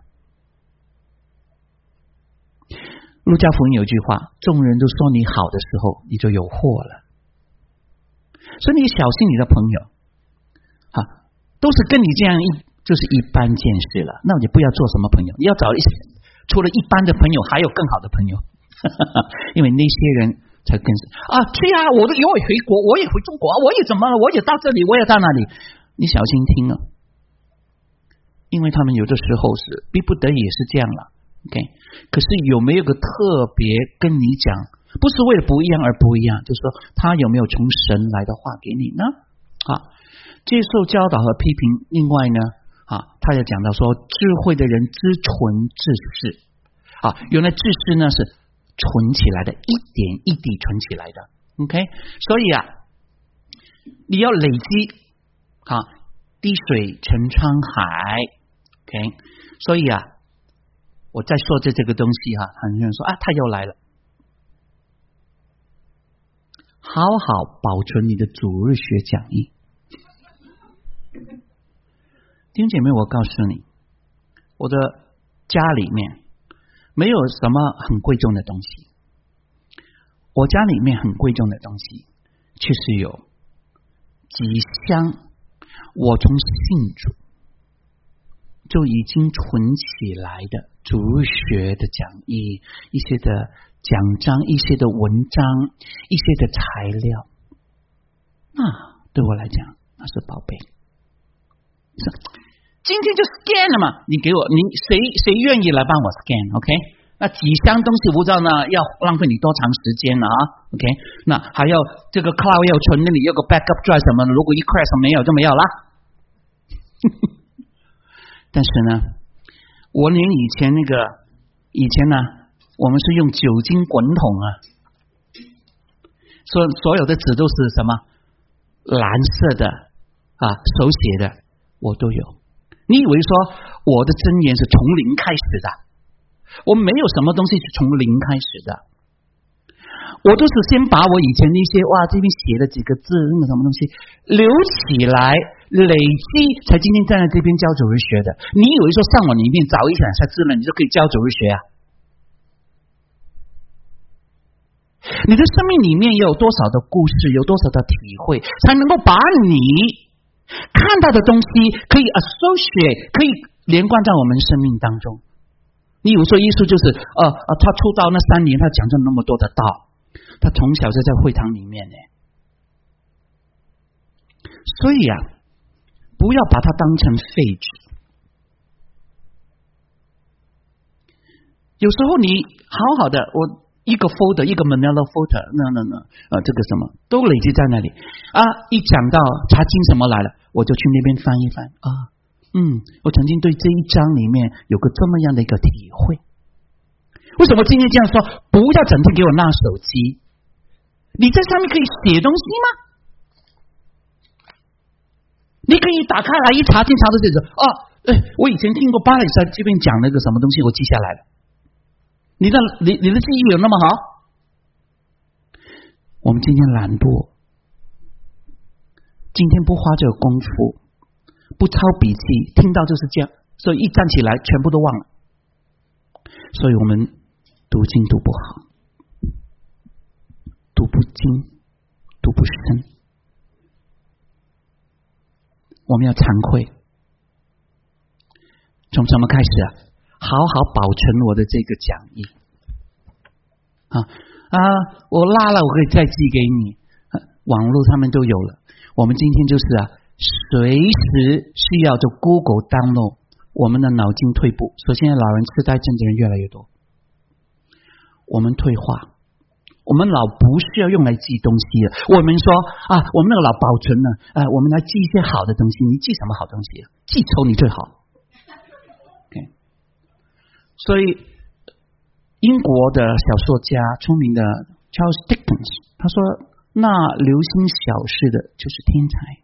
路加福音有句话，众人都说你好的时候，你就有祸了。所以你小心你的朋友啊，都是跟你这样一就是一般见识了，那你不要做什么朋友，你要找一些除了一般的朋友还有更好的朋友因为那些人才跟啊，对啊，我都有我回国，我也回中国，我也怎么了，我也到这里，我也到那里，你小心听啊，因为他们有的时候是逼不得已也是这样了。OK， 可是有没有个特别跟你讲，不是为了不一样而不一样，就是说他有没有从神来的话给你呢？啊，接受教导和批评。另外呢，啊，他也讲到说，智慧的人知存知识啊，原来知识呢是存起来的，一点一滴存起来的。OK， 所以啊，你要累积啊，滴水成沧海。OK， 所以啊。我在说这这个东西哈，很多人说啊，他又来了。好好保存你的主日学讲义，弟兄姐妹，我告诉你，我的家里面没有什么很贵重的东西，我家里面很贵重的东西，确实有几箱，我从信主就已经存起来的主日学的讲义，一些的讲章，一些的文章，一些的材料，那对我来讲那是宝贝。 今天就 scan 了嘛，你给我，你谁谁愿意来帮我 scan？OK？、Okay? 那几箱东西不知道呢，要浪费你多长时间了啊 ？OK？ 那还要这个 cloud 要存，那里有个 backup drive 什么的，如果一 crash 没有就没有了。但是呢，我连以前那个以前呢，我们是用酒精滚筒啊，所所有的纸都是什么蓝色的啊，手写的，我都有。你以为说我的箴言是从零开始的？我没有什么东西是从零开始的，我都是先把我以前那些哇这边写的几个字那个什么东西留起来累积，才今天站在这边教主日学的。你以为说上网里面找一两下字了，你就可以教主日学啊？你的生命里面有多少的故事，有多少的体会，才能够把你看到的东西可以 associate， 可以连贯在我们生命当中。你以为说耶稣就是呃呃，他出道那三年，他讲了那么多的道，他从小就在会堂里面呢。所以啊，不要把它当成废纸。有时候你好好的，我一个 folder， 一个 Manila folder， 那那那呃，这个什么都累积在那里啊。一讲到查经什么来了，我就去那边翻一翻啊。嗯，我曾经对这一章里面有个这么样的一个体会。为什么今天这样说？不要整天给我拿手机，你在上面可以写东西吗？你可以打开来一查经查到这种哦，哎，我以前听过巴黎在这边讲那个什么东西，我记下来了。你的你你的记忆有那么好？我们今天懒惰，今天不花这个功夫。不抄笔记，听到就是这样，所以一站起来全部都忘了。所以我们读经读不好，读不精，读不深。我们要惭愧，从什么开始啊？好好保存我的这个讲义啊啊！我拉了，我可以再寄给你。网络他们都有了。我们今天就是啊。随时需要就 Google download， 我们的脑筋退步。首先，老人痴呆症的人越来越多，我们退化，我们脑不需要用来记东西了。我们说啊，我们那个脑保存了，呃，我们来记一些好的东西。你记什么好东西？记仇你最好。Okay. 所以，英国的小说家出名的 Charles Dickens， 他说：“那留心小事的，就是天才。”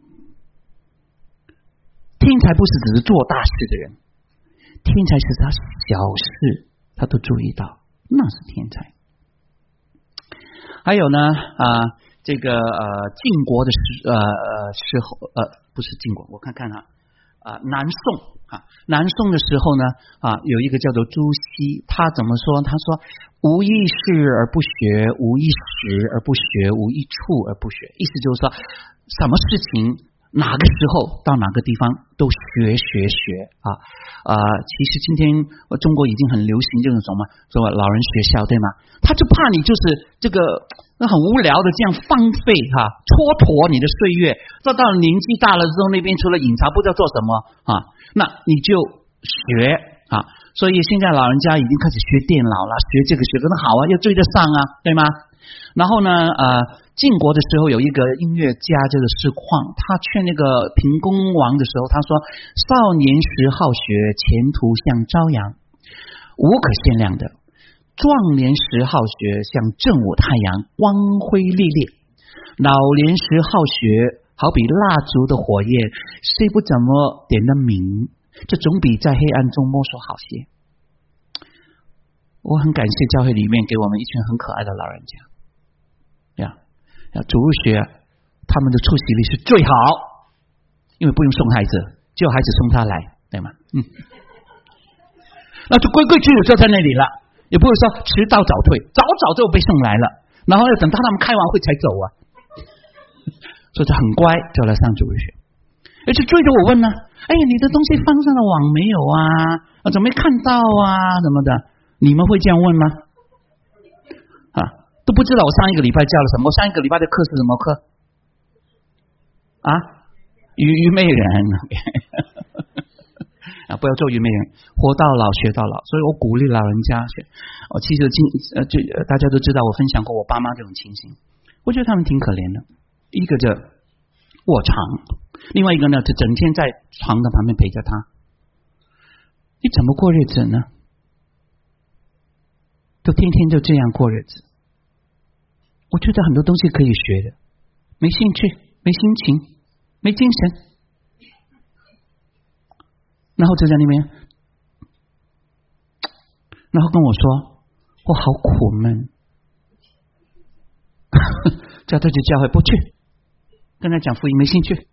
天才不是只是做大事的人，天才是他小事他都注意到，那是天才。还有呢啊、呃，这个呃晋国的时呃呃时候呃不是晋国，我看看啊啊、呃、南宋啊南宋的时候呢啊有一个叫做朱熹，他怎么说？他说无一事而不学，无一时而不学，无一处而不学。意思就是说，什么事情？哪个时候到哪个地方都学学学啊啊、呃！其实今天中国已经很流行这种什么，说老人学校对吗？他就怕你就是这个很无聊的这样荒废哈、啊，蹉跎你的岁月。到到了年纪大了之后，那边除了饮茶不知道做什么啊，那你就学啊。所以现在老人家已经开始学电脑了，学这个学这个好啊，要追得上啊，对吗？然后呢呃。晋国的时候有一个音乐家这个师旷，他劝那个平公王的时候，他说：“少年时好学，前途像朝阳，无可限量的；壮年时好学，像正午太阳，光辉烈烈；老年时好学，好比蜡烛的火焰，虽不怎么点得明，这总比在黑暗中摸索好些。”我很感谢教会里面给我们一群很可爱的老人家呀。主日学他们的出席率是最好，因为不用送孩子，只有孩子送他来，对吗？嗯，那就规规矩矩就在那里了，也不会说迟到早退，早早就被送来了，然后要等到他们开完会才走啊，所以就很乖，就来上主日学。而且追着我问呢，哎，你的东西放上了网没有啊？啊，怎么没看到啊？什么的，你们会这样问吗？啊？都不知道我上一个礼拜教了什么，我上一个礼拜的课是什么课啊？虞美人啊，不要做虞美人，活到老学到老。所以我鼓励老人家学。我其实今呃，就大家都知道，我分享过我爸妈这种情形，我觉得他们挺可怜的。一个就卧床，另外一个呢，就整天在床的旁边陪着他。你怎么过日子呢？就天天就这样过日子。我觉得很多东西可以学的，没兴趣，没心情，没精神，然后就在那边，然后跟我说我好苦闷，叫他去教会不去，跟他讲福音没兴趣。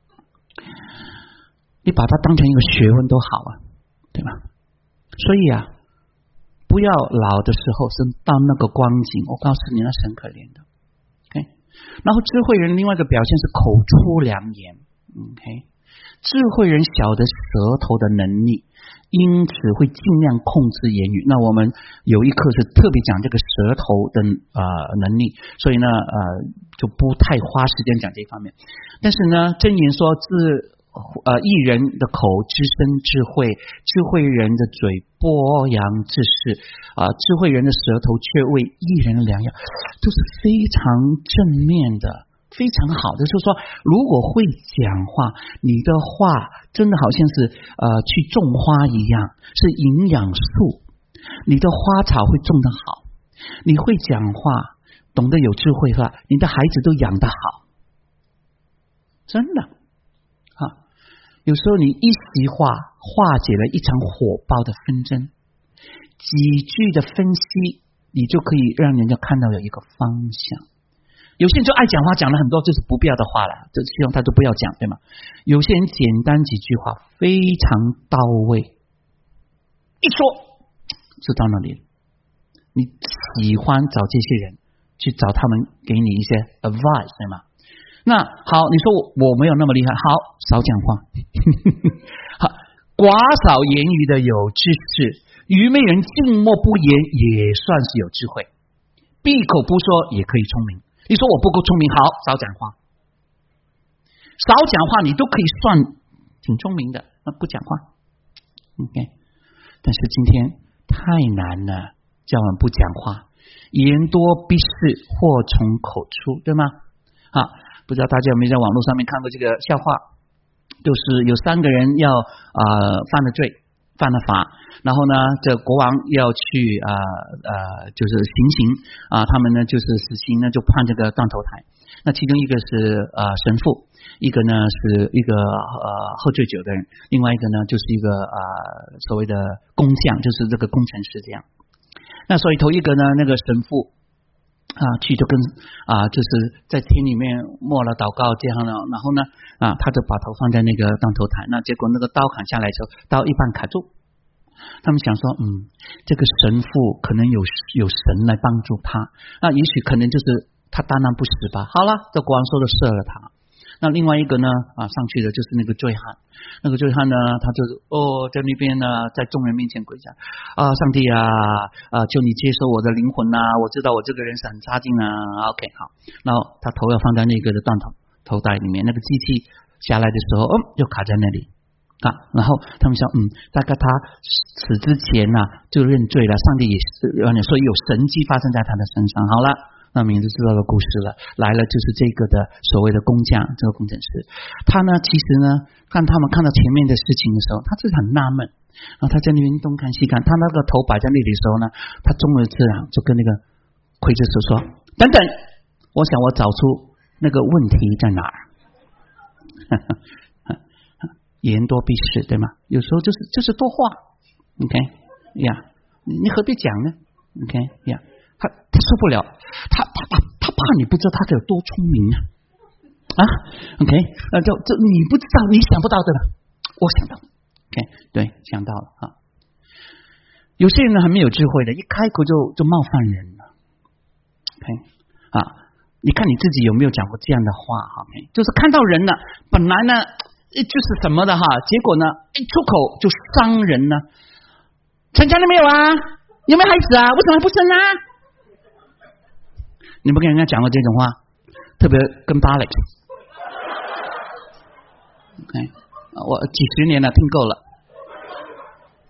你把它当成一个学问都好啊，对吧？所以啊，不要老的时候是到那个光景，我告诉你那是很可怜的。 OK， 然后智慧人另外一个表现是口出良言。 OK， 智慧人晓得舌头的能力，因此会尽量控制言语。那我们有一课是特别讲这个舌头的呃能力，所以呢呃就不太花时间讲这一方面。但是呢，箴言说自呃，义人的口知生智慧，智慧人的嘴播扬知识，啊、呃，智慧人的舌头却为义人的良药，都是非常正面的，非常好的。就是说，如果会讲话，你的话真的好像是呃去种花一样，是营养素，你的花草会种得好。你会讲话，懂得有智慧的话，你的孩子都养得好，真的。 有时候你一席话化解了一场火爆的纷争，几句的分析，你就可以让人家看到有一个方向。有些人就爱讲话，讲了很多就是不必要的话了，就希望他都不要讲，对吗？有些人简单几句话非常到位，一说就到那里了。你喜欢找这些人，去找他们给你一些 advice， 对吗？ 那好，你说我我没有那么厉害，好，少讲话。好，寡少言语的有知识，愚昧人静默不言也算是有智慧，闭口不说也可以聪明。你说我不够聪明，好，少讲话，少讲话你都可以算挺聪明的，那不讲话 ，OK。但是今天太难了，叫我们不讲话，言多必失，祸从口出，对吗？好。 不知道大家有没有在网络上面看过这个笑话？就是有三个人要呃犯了罪，犯了法，然后呢，这国王要去呃呃就是行刑啊、呃，他们呢就是死刑呢就判这个断头台。那其中一个是呃神父，一个呢是一个呃喝醉酒的人，另外一个呢就是一个呃所谓的工匠，就是这个工程师这样。那所以头一个呢，那个神父。 啊，去就跟啊，就是在田里面默了祷告这样的，然后呢啊，他就把头放在那个断头台，那结果那个刀砍下来的时候，刀一半卡住。他们想说，嗯，这个神父可能有有神来帮助他，那也许可能就是他大难不死吧。好了，这国王说的射了他。那另外一个呢啊，上去的就是那个醉汉，那个醉汉呢，他就哦在那边呢，在众人面前跪下啊，上帝啊啊，求你接受我的灵魂呐、啊！我知道我这个人是很差劲啊。OK， 好，然后他头要放在那个的断头头带里面，那个机器下来的时候，哦，就卡在那里啊。然后他们说，嗯，大概他死之前呐、啊、就认罪了，上帝也是让你说有神迹发生在他的身上。好了。 那名字知道的故事了，来了就是这个的所谓的工匠，这个工程师，他呢其实呢，看他们看到前面的事情的时候，他就是很纳闷，然后他在那边东看西看，他那个头摆在那里的时候呢，他终而自然就跟那个刽子手说：“等等，我想我找出那个问题在哪儿。”言多必失，对吗？有时候就是就是多话 ，OK 呀、yeah ，你何必讲呢 ？OK 呀、yeah 。 他他受不了，他他他他怕你不知道他有多聪明啊啊 ，OK， 呃，就就你不知道，你想不到的了，我想到 ，OK， 对，想到了啊。有些人呢很没有智慧的，一开口就就冒犯人了 ，OK 啊，你看你自己有没有讲过这样的话 ？OK， 就是看到人呢，本来呢就是什么的哈，结果呢一出口就伤人呢。成家了没有啊？有没有孩子啊？为什么还不生啊？ 你们跟人家讲过这种话，特别跟巴雷 ，OK， 我几十年了，听够了。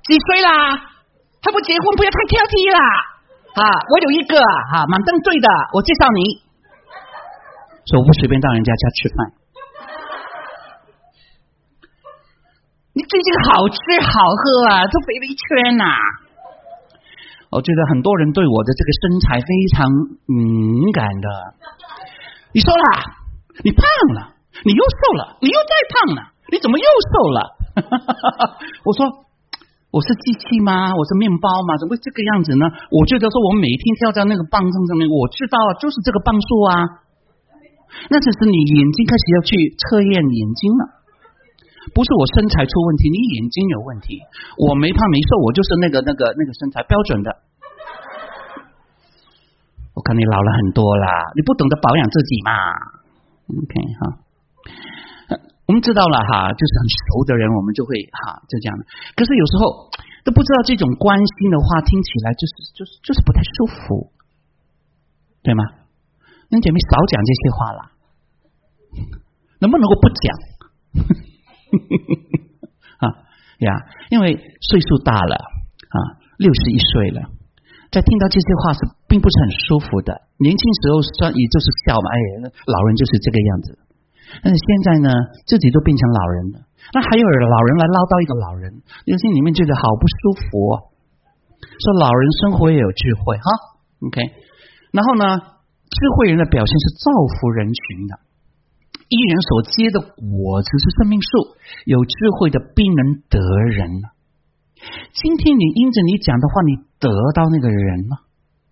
几岁啦？还不结婚，不要太挑剔啦！啊，我有一个啊，满登对的，我介绍你。所以我不随便到人家家吃饭。你最近好吃好喝啊，都肥了一圈呐、啊！我觉得很多人对我的这个身材非常敏感的。你说啦，你胖了，你又瘦了，你又再胖了，你怎么又瘦了？我说。我是机器吗？我是面包吗？怎么会这个样子呢？我觉得说我每天跳在那个磅秤上面，我知道就是这个磅数啊。那只是你眼睛开始要去测验眼睛了，不是我身材出问题，你眼睛有问题。我没胖没瘦，我就是那个那个那个身材标准的。我看你老了很多啦，你不懂得保养自己嘛 ？OK 哈。我们知道了哈，就是很熟的人，我们就会哈就这样的。可是有时候都不知道这种关心的话，听起来就是就是就是不太舒服，对吗？那姐妹少讲这些话啦，能不能够不讲？啊呀，因为岁数大了啊，六十一岁了，在听到这些话是并不是很舒服的。年轻时候算也就是笑嘛，哎，老人就是这个样子。但是现在呢，自己都变成老人了，那还有老人来唠叨一个老人，内心里面觉得好不舒服哦。说老人生活也有智慧哈 ，OK。然后呢，智慧人的表现是造福人群的，一人所结的果子是生命树，有智慧的必能得人。今天你因着你讲的话，你得到那个人吗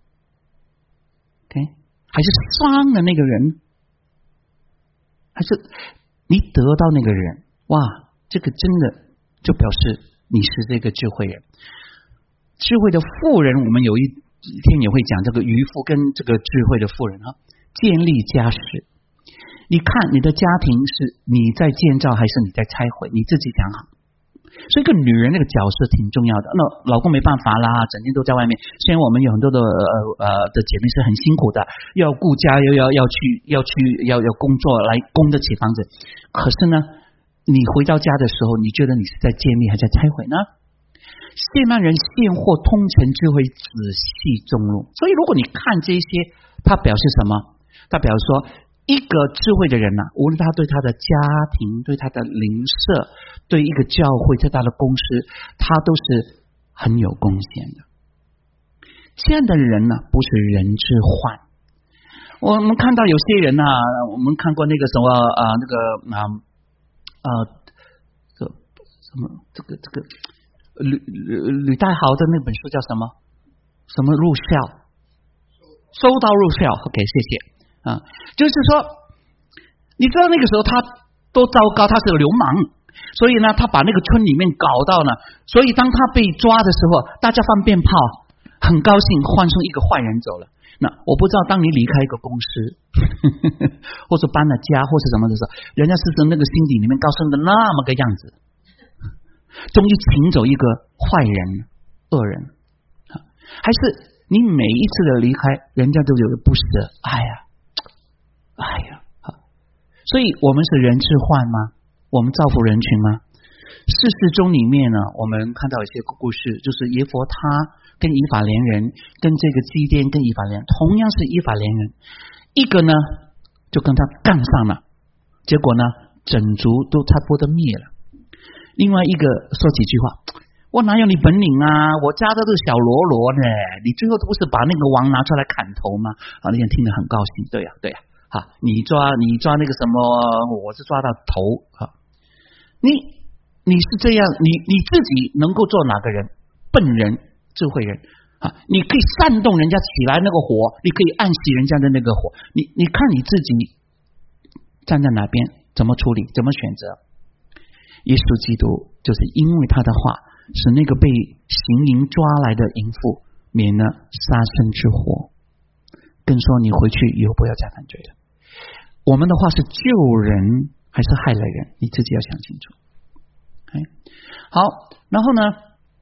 ？OK， 还是伤了那个人？还是你得到那个人，哇，这个真的就表示你是这个智慧人。智慧的富人，我们有一天也会讲这个渔夫跟这个智慧的富人啊，建立家室。你看你的家庭是你在建造还是你在拆毁，你自己讲好。所以一个女人那个角色挺重要的。那老公没办法啦，整天都在外面。虽然我们有很多的呃呃的姐妹是很辛苦的，要顾家，又要要去要去要要工作来供得起房子。可是呢，你回到家的时候，你觉得你是在建立还是在拆毁呢？谢曼人现货通陈智慧，仔细中路。所以如果你看这些，它表示什么？它表示说，一个智慧的人呐、啊，无论他对他的家庭、对他的邻舍、对一个教会、对他的公司，他都是很有贡献的。这样的人呢、啊，不是人之患。我们看到有些人呐、啊，我们看过那个什么啊、呃，那个啊啊，这、呃、什么这个这个吕吕吕代豪的那本书叫什么？什么入校？收到入校 ，OK， 谢谢。啊，就是说，你知道那个时候他多糟糕，他是个流氓，所以呢，他把那个村里面搞到了，所以当他被抓的时候，大家放鞭炮，很高兴，换送一个坏人走了。那我不知道，当你离开一个公司，呵呵或者搬了家，或是什么的时候，人家是从那个心底里面告诉你的那么个样子，终于请走一个坏人、恶人，还是你每一次的离开，人家都有个不舍，哎呀。哎呀，所以我们是人之患吗？我们造福人群吗？事实中里面呢，我们看到一些故事，就是耶弗他跟以法莲人，跟这个基甸跟以法莲，同样是以法莲人，一个呢就跟他干上了，结果呢整族都差不多的灭了。另外一个说几句话，我哪有你本领啊？我家的这个小喽啰呢，你最后都不是把那个王拿出来砍头吗？啊，那人听得很高兴，对呀、啊，对呀、啊。啊，你抓你抓那个什么，我是抓到头啊！你你是这样，你你自己能够做哪个人？笨人、智慧人啊！你可以煽动人家起来那个火，你可以暗熄人家的那个火。你你看你自己站在哪边，怎么处理，怎么选择？耶稣基督就是因为他的话，使那个被行淫抓来的淫妇免了杀身之祸，更说你回去以后不要再犯罪了。我们的话是救人还是害了人，你自己要想清楚。好，然后呢，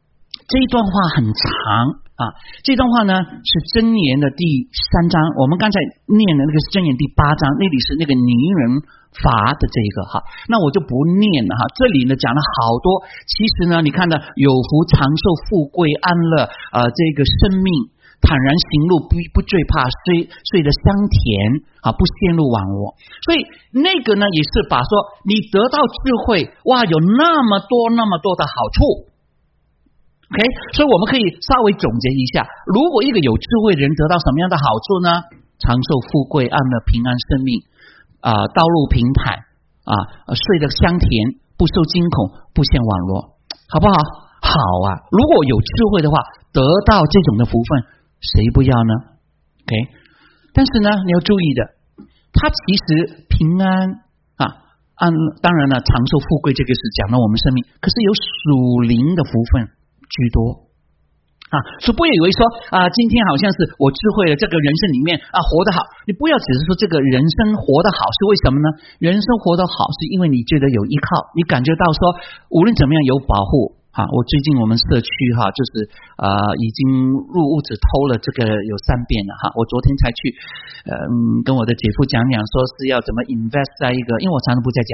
这一段话很长啊，这段话呢是箴言的第三章，我们刚才念的那个是箴言第八章，那里是那个拟人法的这个哈，那我就不念了哈。这里呢讲了好多，其实呢你看到有福长寿富贵安乐呃这个生命坦然行路，不不惧怕，睡睡得香甜啊，不陷入网络。所以那个呢，也是把说你得到智慧，哇，有那么多那么多的好处。OK， 所以我们可以稍微总结一下，如果一个有智慧的人得到什么样的好处呢？长寿、富贵、安乐、平安生命啊、呃，道路平坦啊，睡得香甜，不受惊恐，不陷网络，好不好？好啊！如果有智慧的话，得到这种的福分。谁不要呢 ？OK， 但是呢，你要注意的，它其实平安啊，安当然了，长寿富贵这个是讲到我们生命，可是有属灵的福分居多啊，所以不要以为说啊，今天好像是我智慧了，这个人生里面啊活得好，你不要只是说这个人生活得好是为什么呢？人生活得好是因为你觉得有依靠，你感觉到说无论怎么样有保护。啊，我最近我们社区哈，就是呃已经入屋子偷了这个有三遍了哈。我昨天才去，嗯、呃，跟我的姐夫讲讲，说是要怎么 invest 在一个，因为我常常不在家，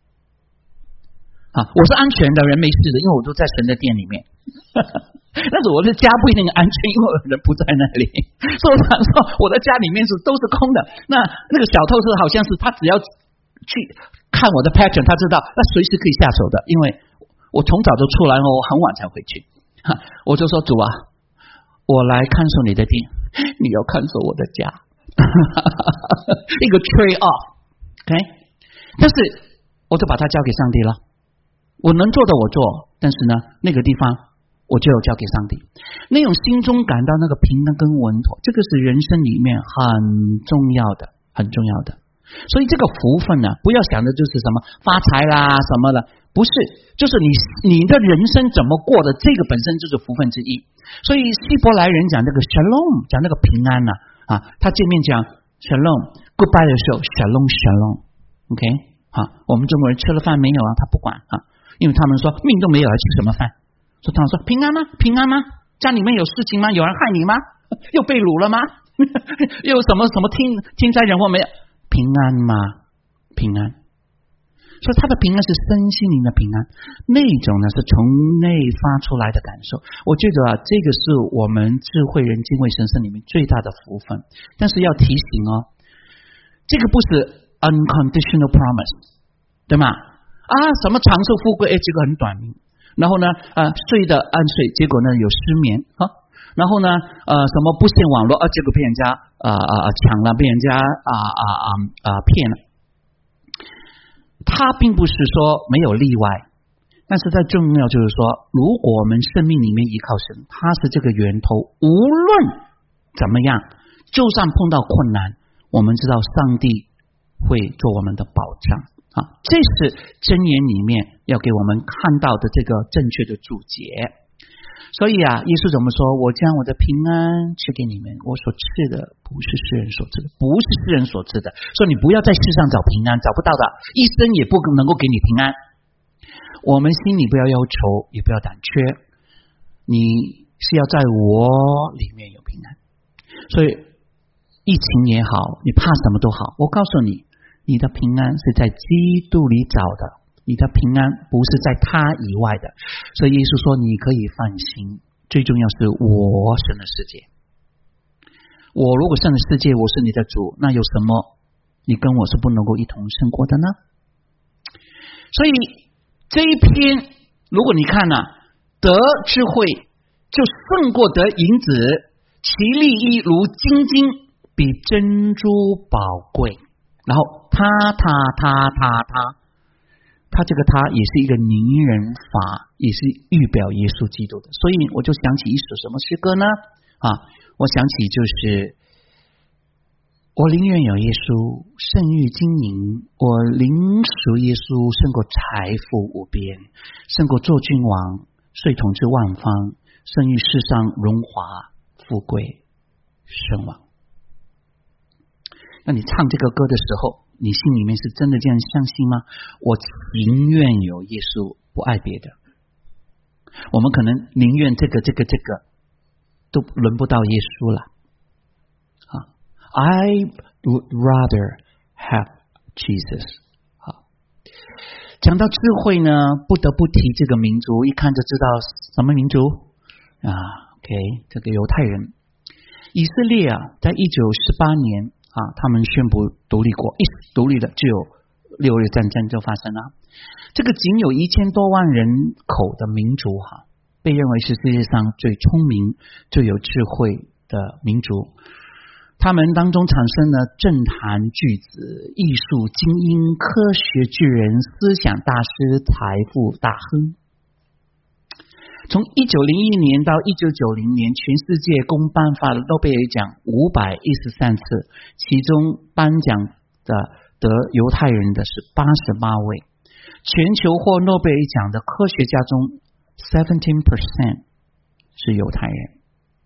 啊，我是安全的人没事的，因为我都在神的店里面。但是我的家不一定安全，因为我人不在那里。所以我常说我的家里面是都是空的。那那个小偷是好像是他只要去看我的 pattern， 他知道那随时可以下手的，因为。我从早就出来，我很晚才回去。我就说主啊，我来看守你的店，你要看守我的家，一个 trade off，OK？、Okay? 但是我就把它交给上帝了，我能做的我做，但是呢，那个地方我就要交给上帝。那种心中感到那个平安跟稳妥，这个是人生里面很重要的，很重要的。所以这个福分呢，不要想的就是什么发财啦什么的，不是，就是你你的人生怎么过的，这个本身就是福分之一。所以希伯来人讲这个 shalom， 讲那个平安呢 啊, 啊，他见面讲 shalom goodbye 的时候 shalom shalom，OK， 啊，我们中国人吃了饭没有啊？他不管啊，因为他们说命都没有，还吃什么饭？所以他们说平安吗？平安吗？家里面有事情吗？有人害你吗？又被掳了吗？又什么什么天天灾人祸没有？平安吗？平安，所以他的平安是身心灵的平安，那种呢是从内发出来的感受。我觉得啊，这个是我们智慧人敬畏神圣里面最大的福分。但是要提醒哦，这个不是 unconditional promise， 对吗？啊，什么长寿富贵，哎，这个很短命。然后呢，呃，睡的安睡，结果呢有失眠啊。然后呢，呃，什么不陷网络，啊，结果被人家啊啊啊抢了，被人家啊啊啊啊骗了。他并不是说没有例外，但是在重要就是说，如果我们生命里面依靠神，他是这个源头，无论怎么样，就算碰到困难，我们知道上帝会做我们的保障啊。这是箴言里面要给我们看到的这个正确的注解。所以啊，耶稣怎么说？我将我的平安赐给你们，我所赐的不是世人所赐的，不是世人所赐的。所以你不要在世上找平安，找不到的，一生也不能够给你平安。我们心里不要忧愁，也不要胆怯，你是要在我里面有平安。所以疫情也好，你怕什么都好，我告诉你，你的平安是在基督里找的。你的平安不是在他以外的，所以耶稣说你可以放心，最重要是我生了世界。我如果生了世界，我是你的主，那有什么你跟我是不能够一同胜过的呢？所以这一篇如果你看啊，得智慧就胜过得银子，其利益如金金，比珍珠宝贵。然后他他他他他他这个他也是一个拟人法，也是预表耶稣基督的。所以我就想起一首什么诗歌呢？啊，我想起就是我宁愿有耶稣胜于金银，我宁属耶稣胜过财富无边，胜过做君王，遂统治万方，胜于世上荣华富贵声望。那你唱这个歌的时候，你心里面是真的这样相信吗？我情愿有耶稣，不爱别的。 我们可能宁愿这个这个这个都轮不到耶稣了啊 I would rather have Jesus 啊。讲到智慧呢，不得不提这个民族，一看就知道什么民族啊 OK 这个犹太人。以色列啊，在一九四八年啊，他们宣布独立国，一独立了就有六日战争就发生了。这个仅有一千多万人口的民族哈、啊，被认为是世界上最聪明、最有智慧的民族。他们当中产生了政坛巨子、艺术精英、科学巨人、思想大师、财富大亨。从一九零一年到一九九零年，全世界共颁发了诺贝尔奖五百一十三次，其中颁奖的得犹太人的是八十八位。全球获诺贝尔奖的科学家中 百分之十七 是犹太人。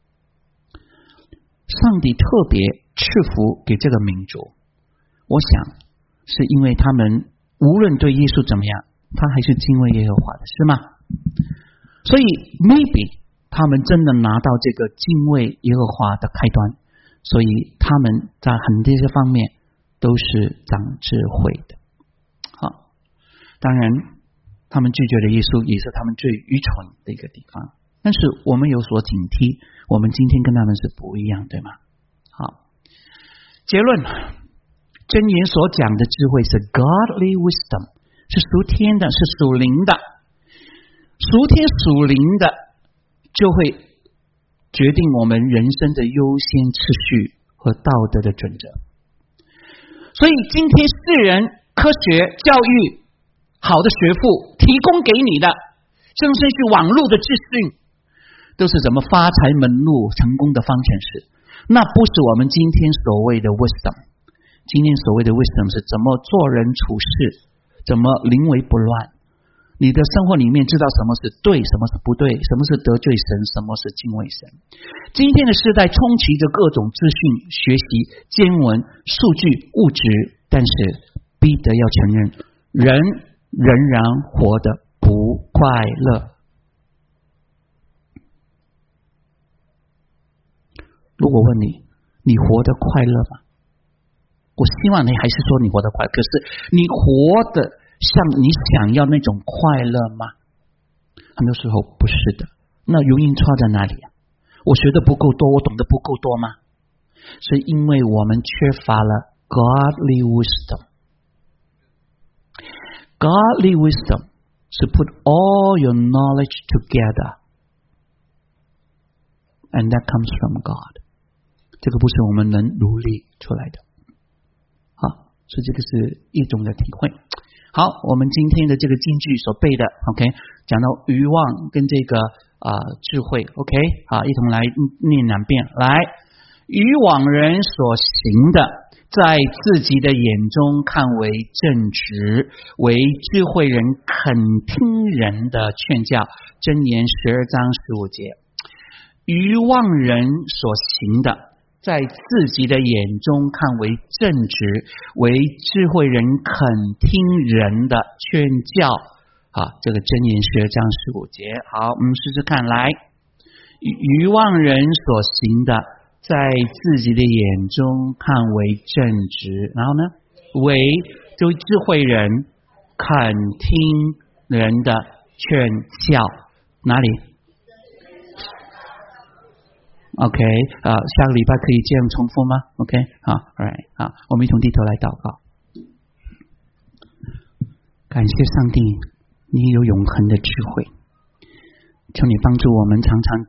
上帝特别赐福给这个民族，我想是因为他们无论对耶稣怎么样，他还是敬畏耶和华的，是吗？所以 maybe 他们真的拿到这个敬畏耶和华的开端，所以他们在很多些方面都是长智慧的。好，当然他们拒绝了耶稣也是他们最愚蠢的一个地方，但是我们有所警惕，我们今天跟他们是不一样，对吗？好，结论，箴言所讲的智慧是 godly wisdom， 是属天的，是属灵的。属天属灵的就会决定我们人生的优先次序和道德的准则。所以今天世人科学教育好的学府提供给你的，甚至是网络的资讯，都是怎么发财门路成功的方程式，那不是我们今天所谓的 wisdom。 今天所谓的 wisdom 是怎么做人处事，怎么临危不乱，你的生活里面知道什么是对，什么是不对，什么是得罪神，什么是敬畏神。今天的时代充斥着各种资讯、学习、见闻、数据、物质，但是必得要承认，人仍然活得不快乐。如果问你，你活得快乐吗？我希望你还是说你活得快乐，可是你活得像你想要那种快乐吗？很多时候不是的。那原因差在哪里啊？我学的不够多，我懂得不够多吗？是因为我们缺乏了 godly wisdom。 godly wisdom 是 put all your knowledge together and that comes from God。 这个不是我们能努力出来的。好，所以这个是一种的体会。好，我们今天的这个金句所背的 OK， 讲到欲望跟这个啊、呃、智慧 OK， 好，一同来念两遍。来，愚妄人所行的，在自己的眼中看为正直，为智慧人肯听人的劝教。箴言十二章十五节，愚妄人所行的，在自己的眼中看为正直，为智慧人肯听人的劝教。好，这个箴言十二章十五节。好，我们试试看。来，愚妄人所行的，在自己的眼中看为正直，然后呢，为就智慧人肯听人的劝教。哪里？OK， 啊、呃，下个礼拜可以这样重复吗 ？OK， 好 ，Alright， 好，我们一同低头来祷告。感谢上帝，你有永恒的智慧，求你帮助我们常常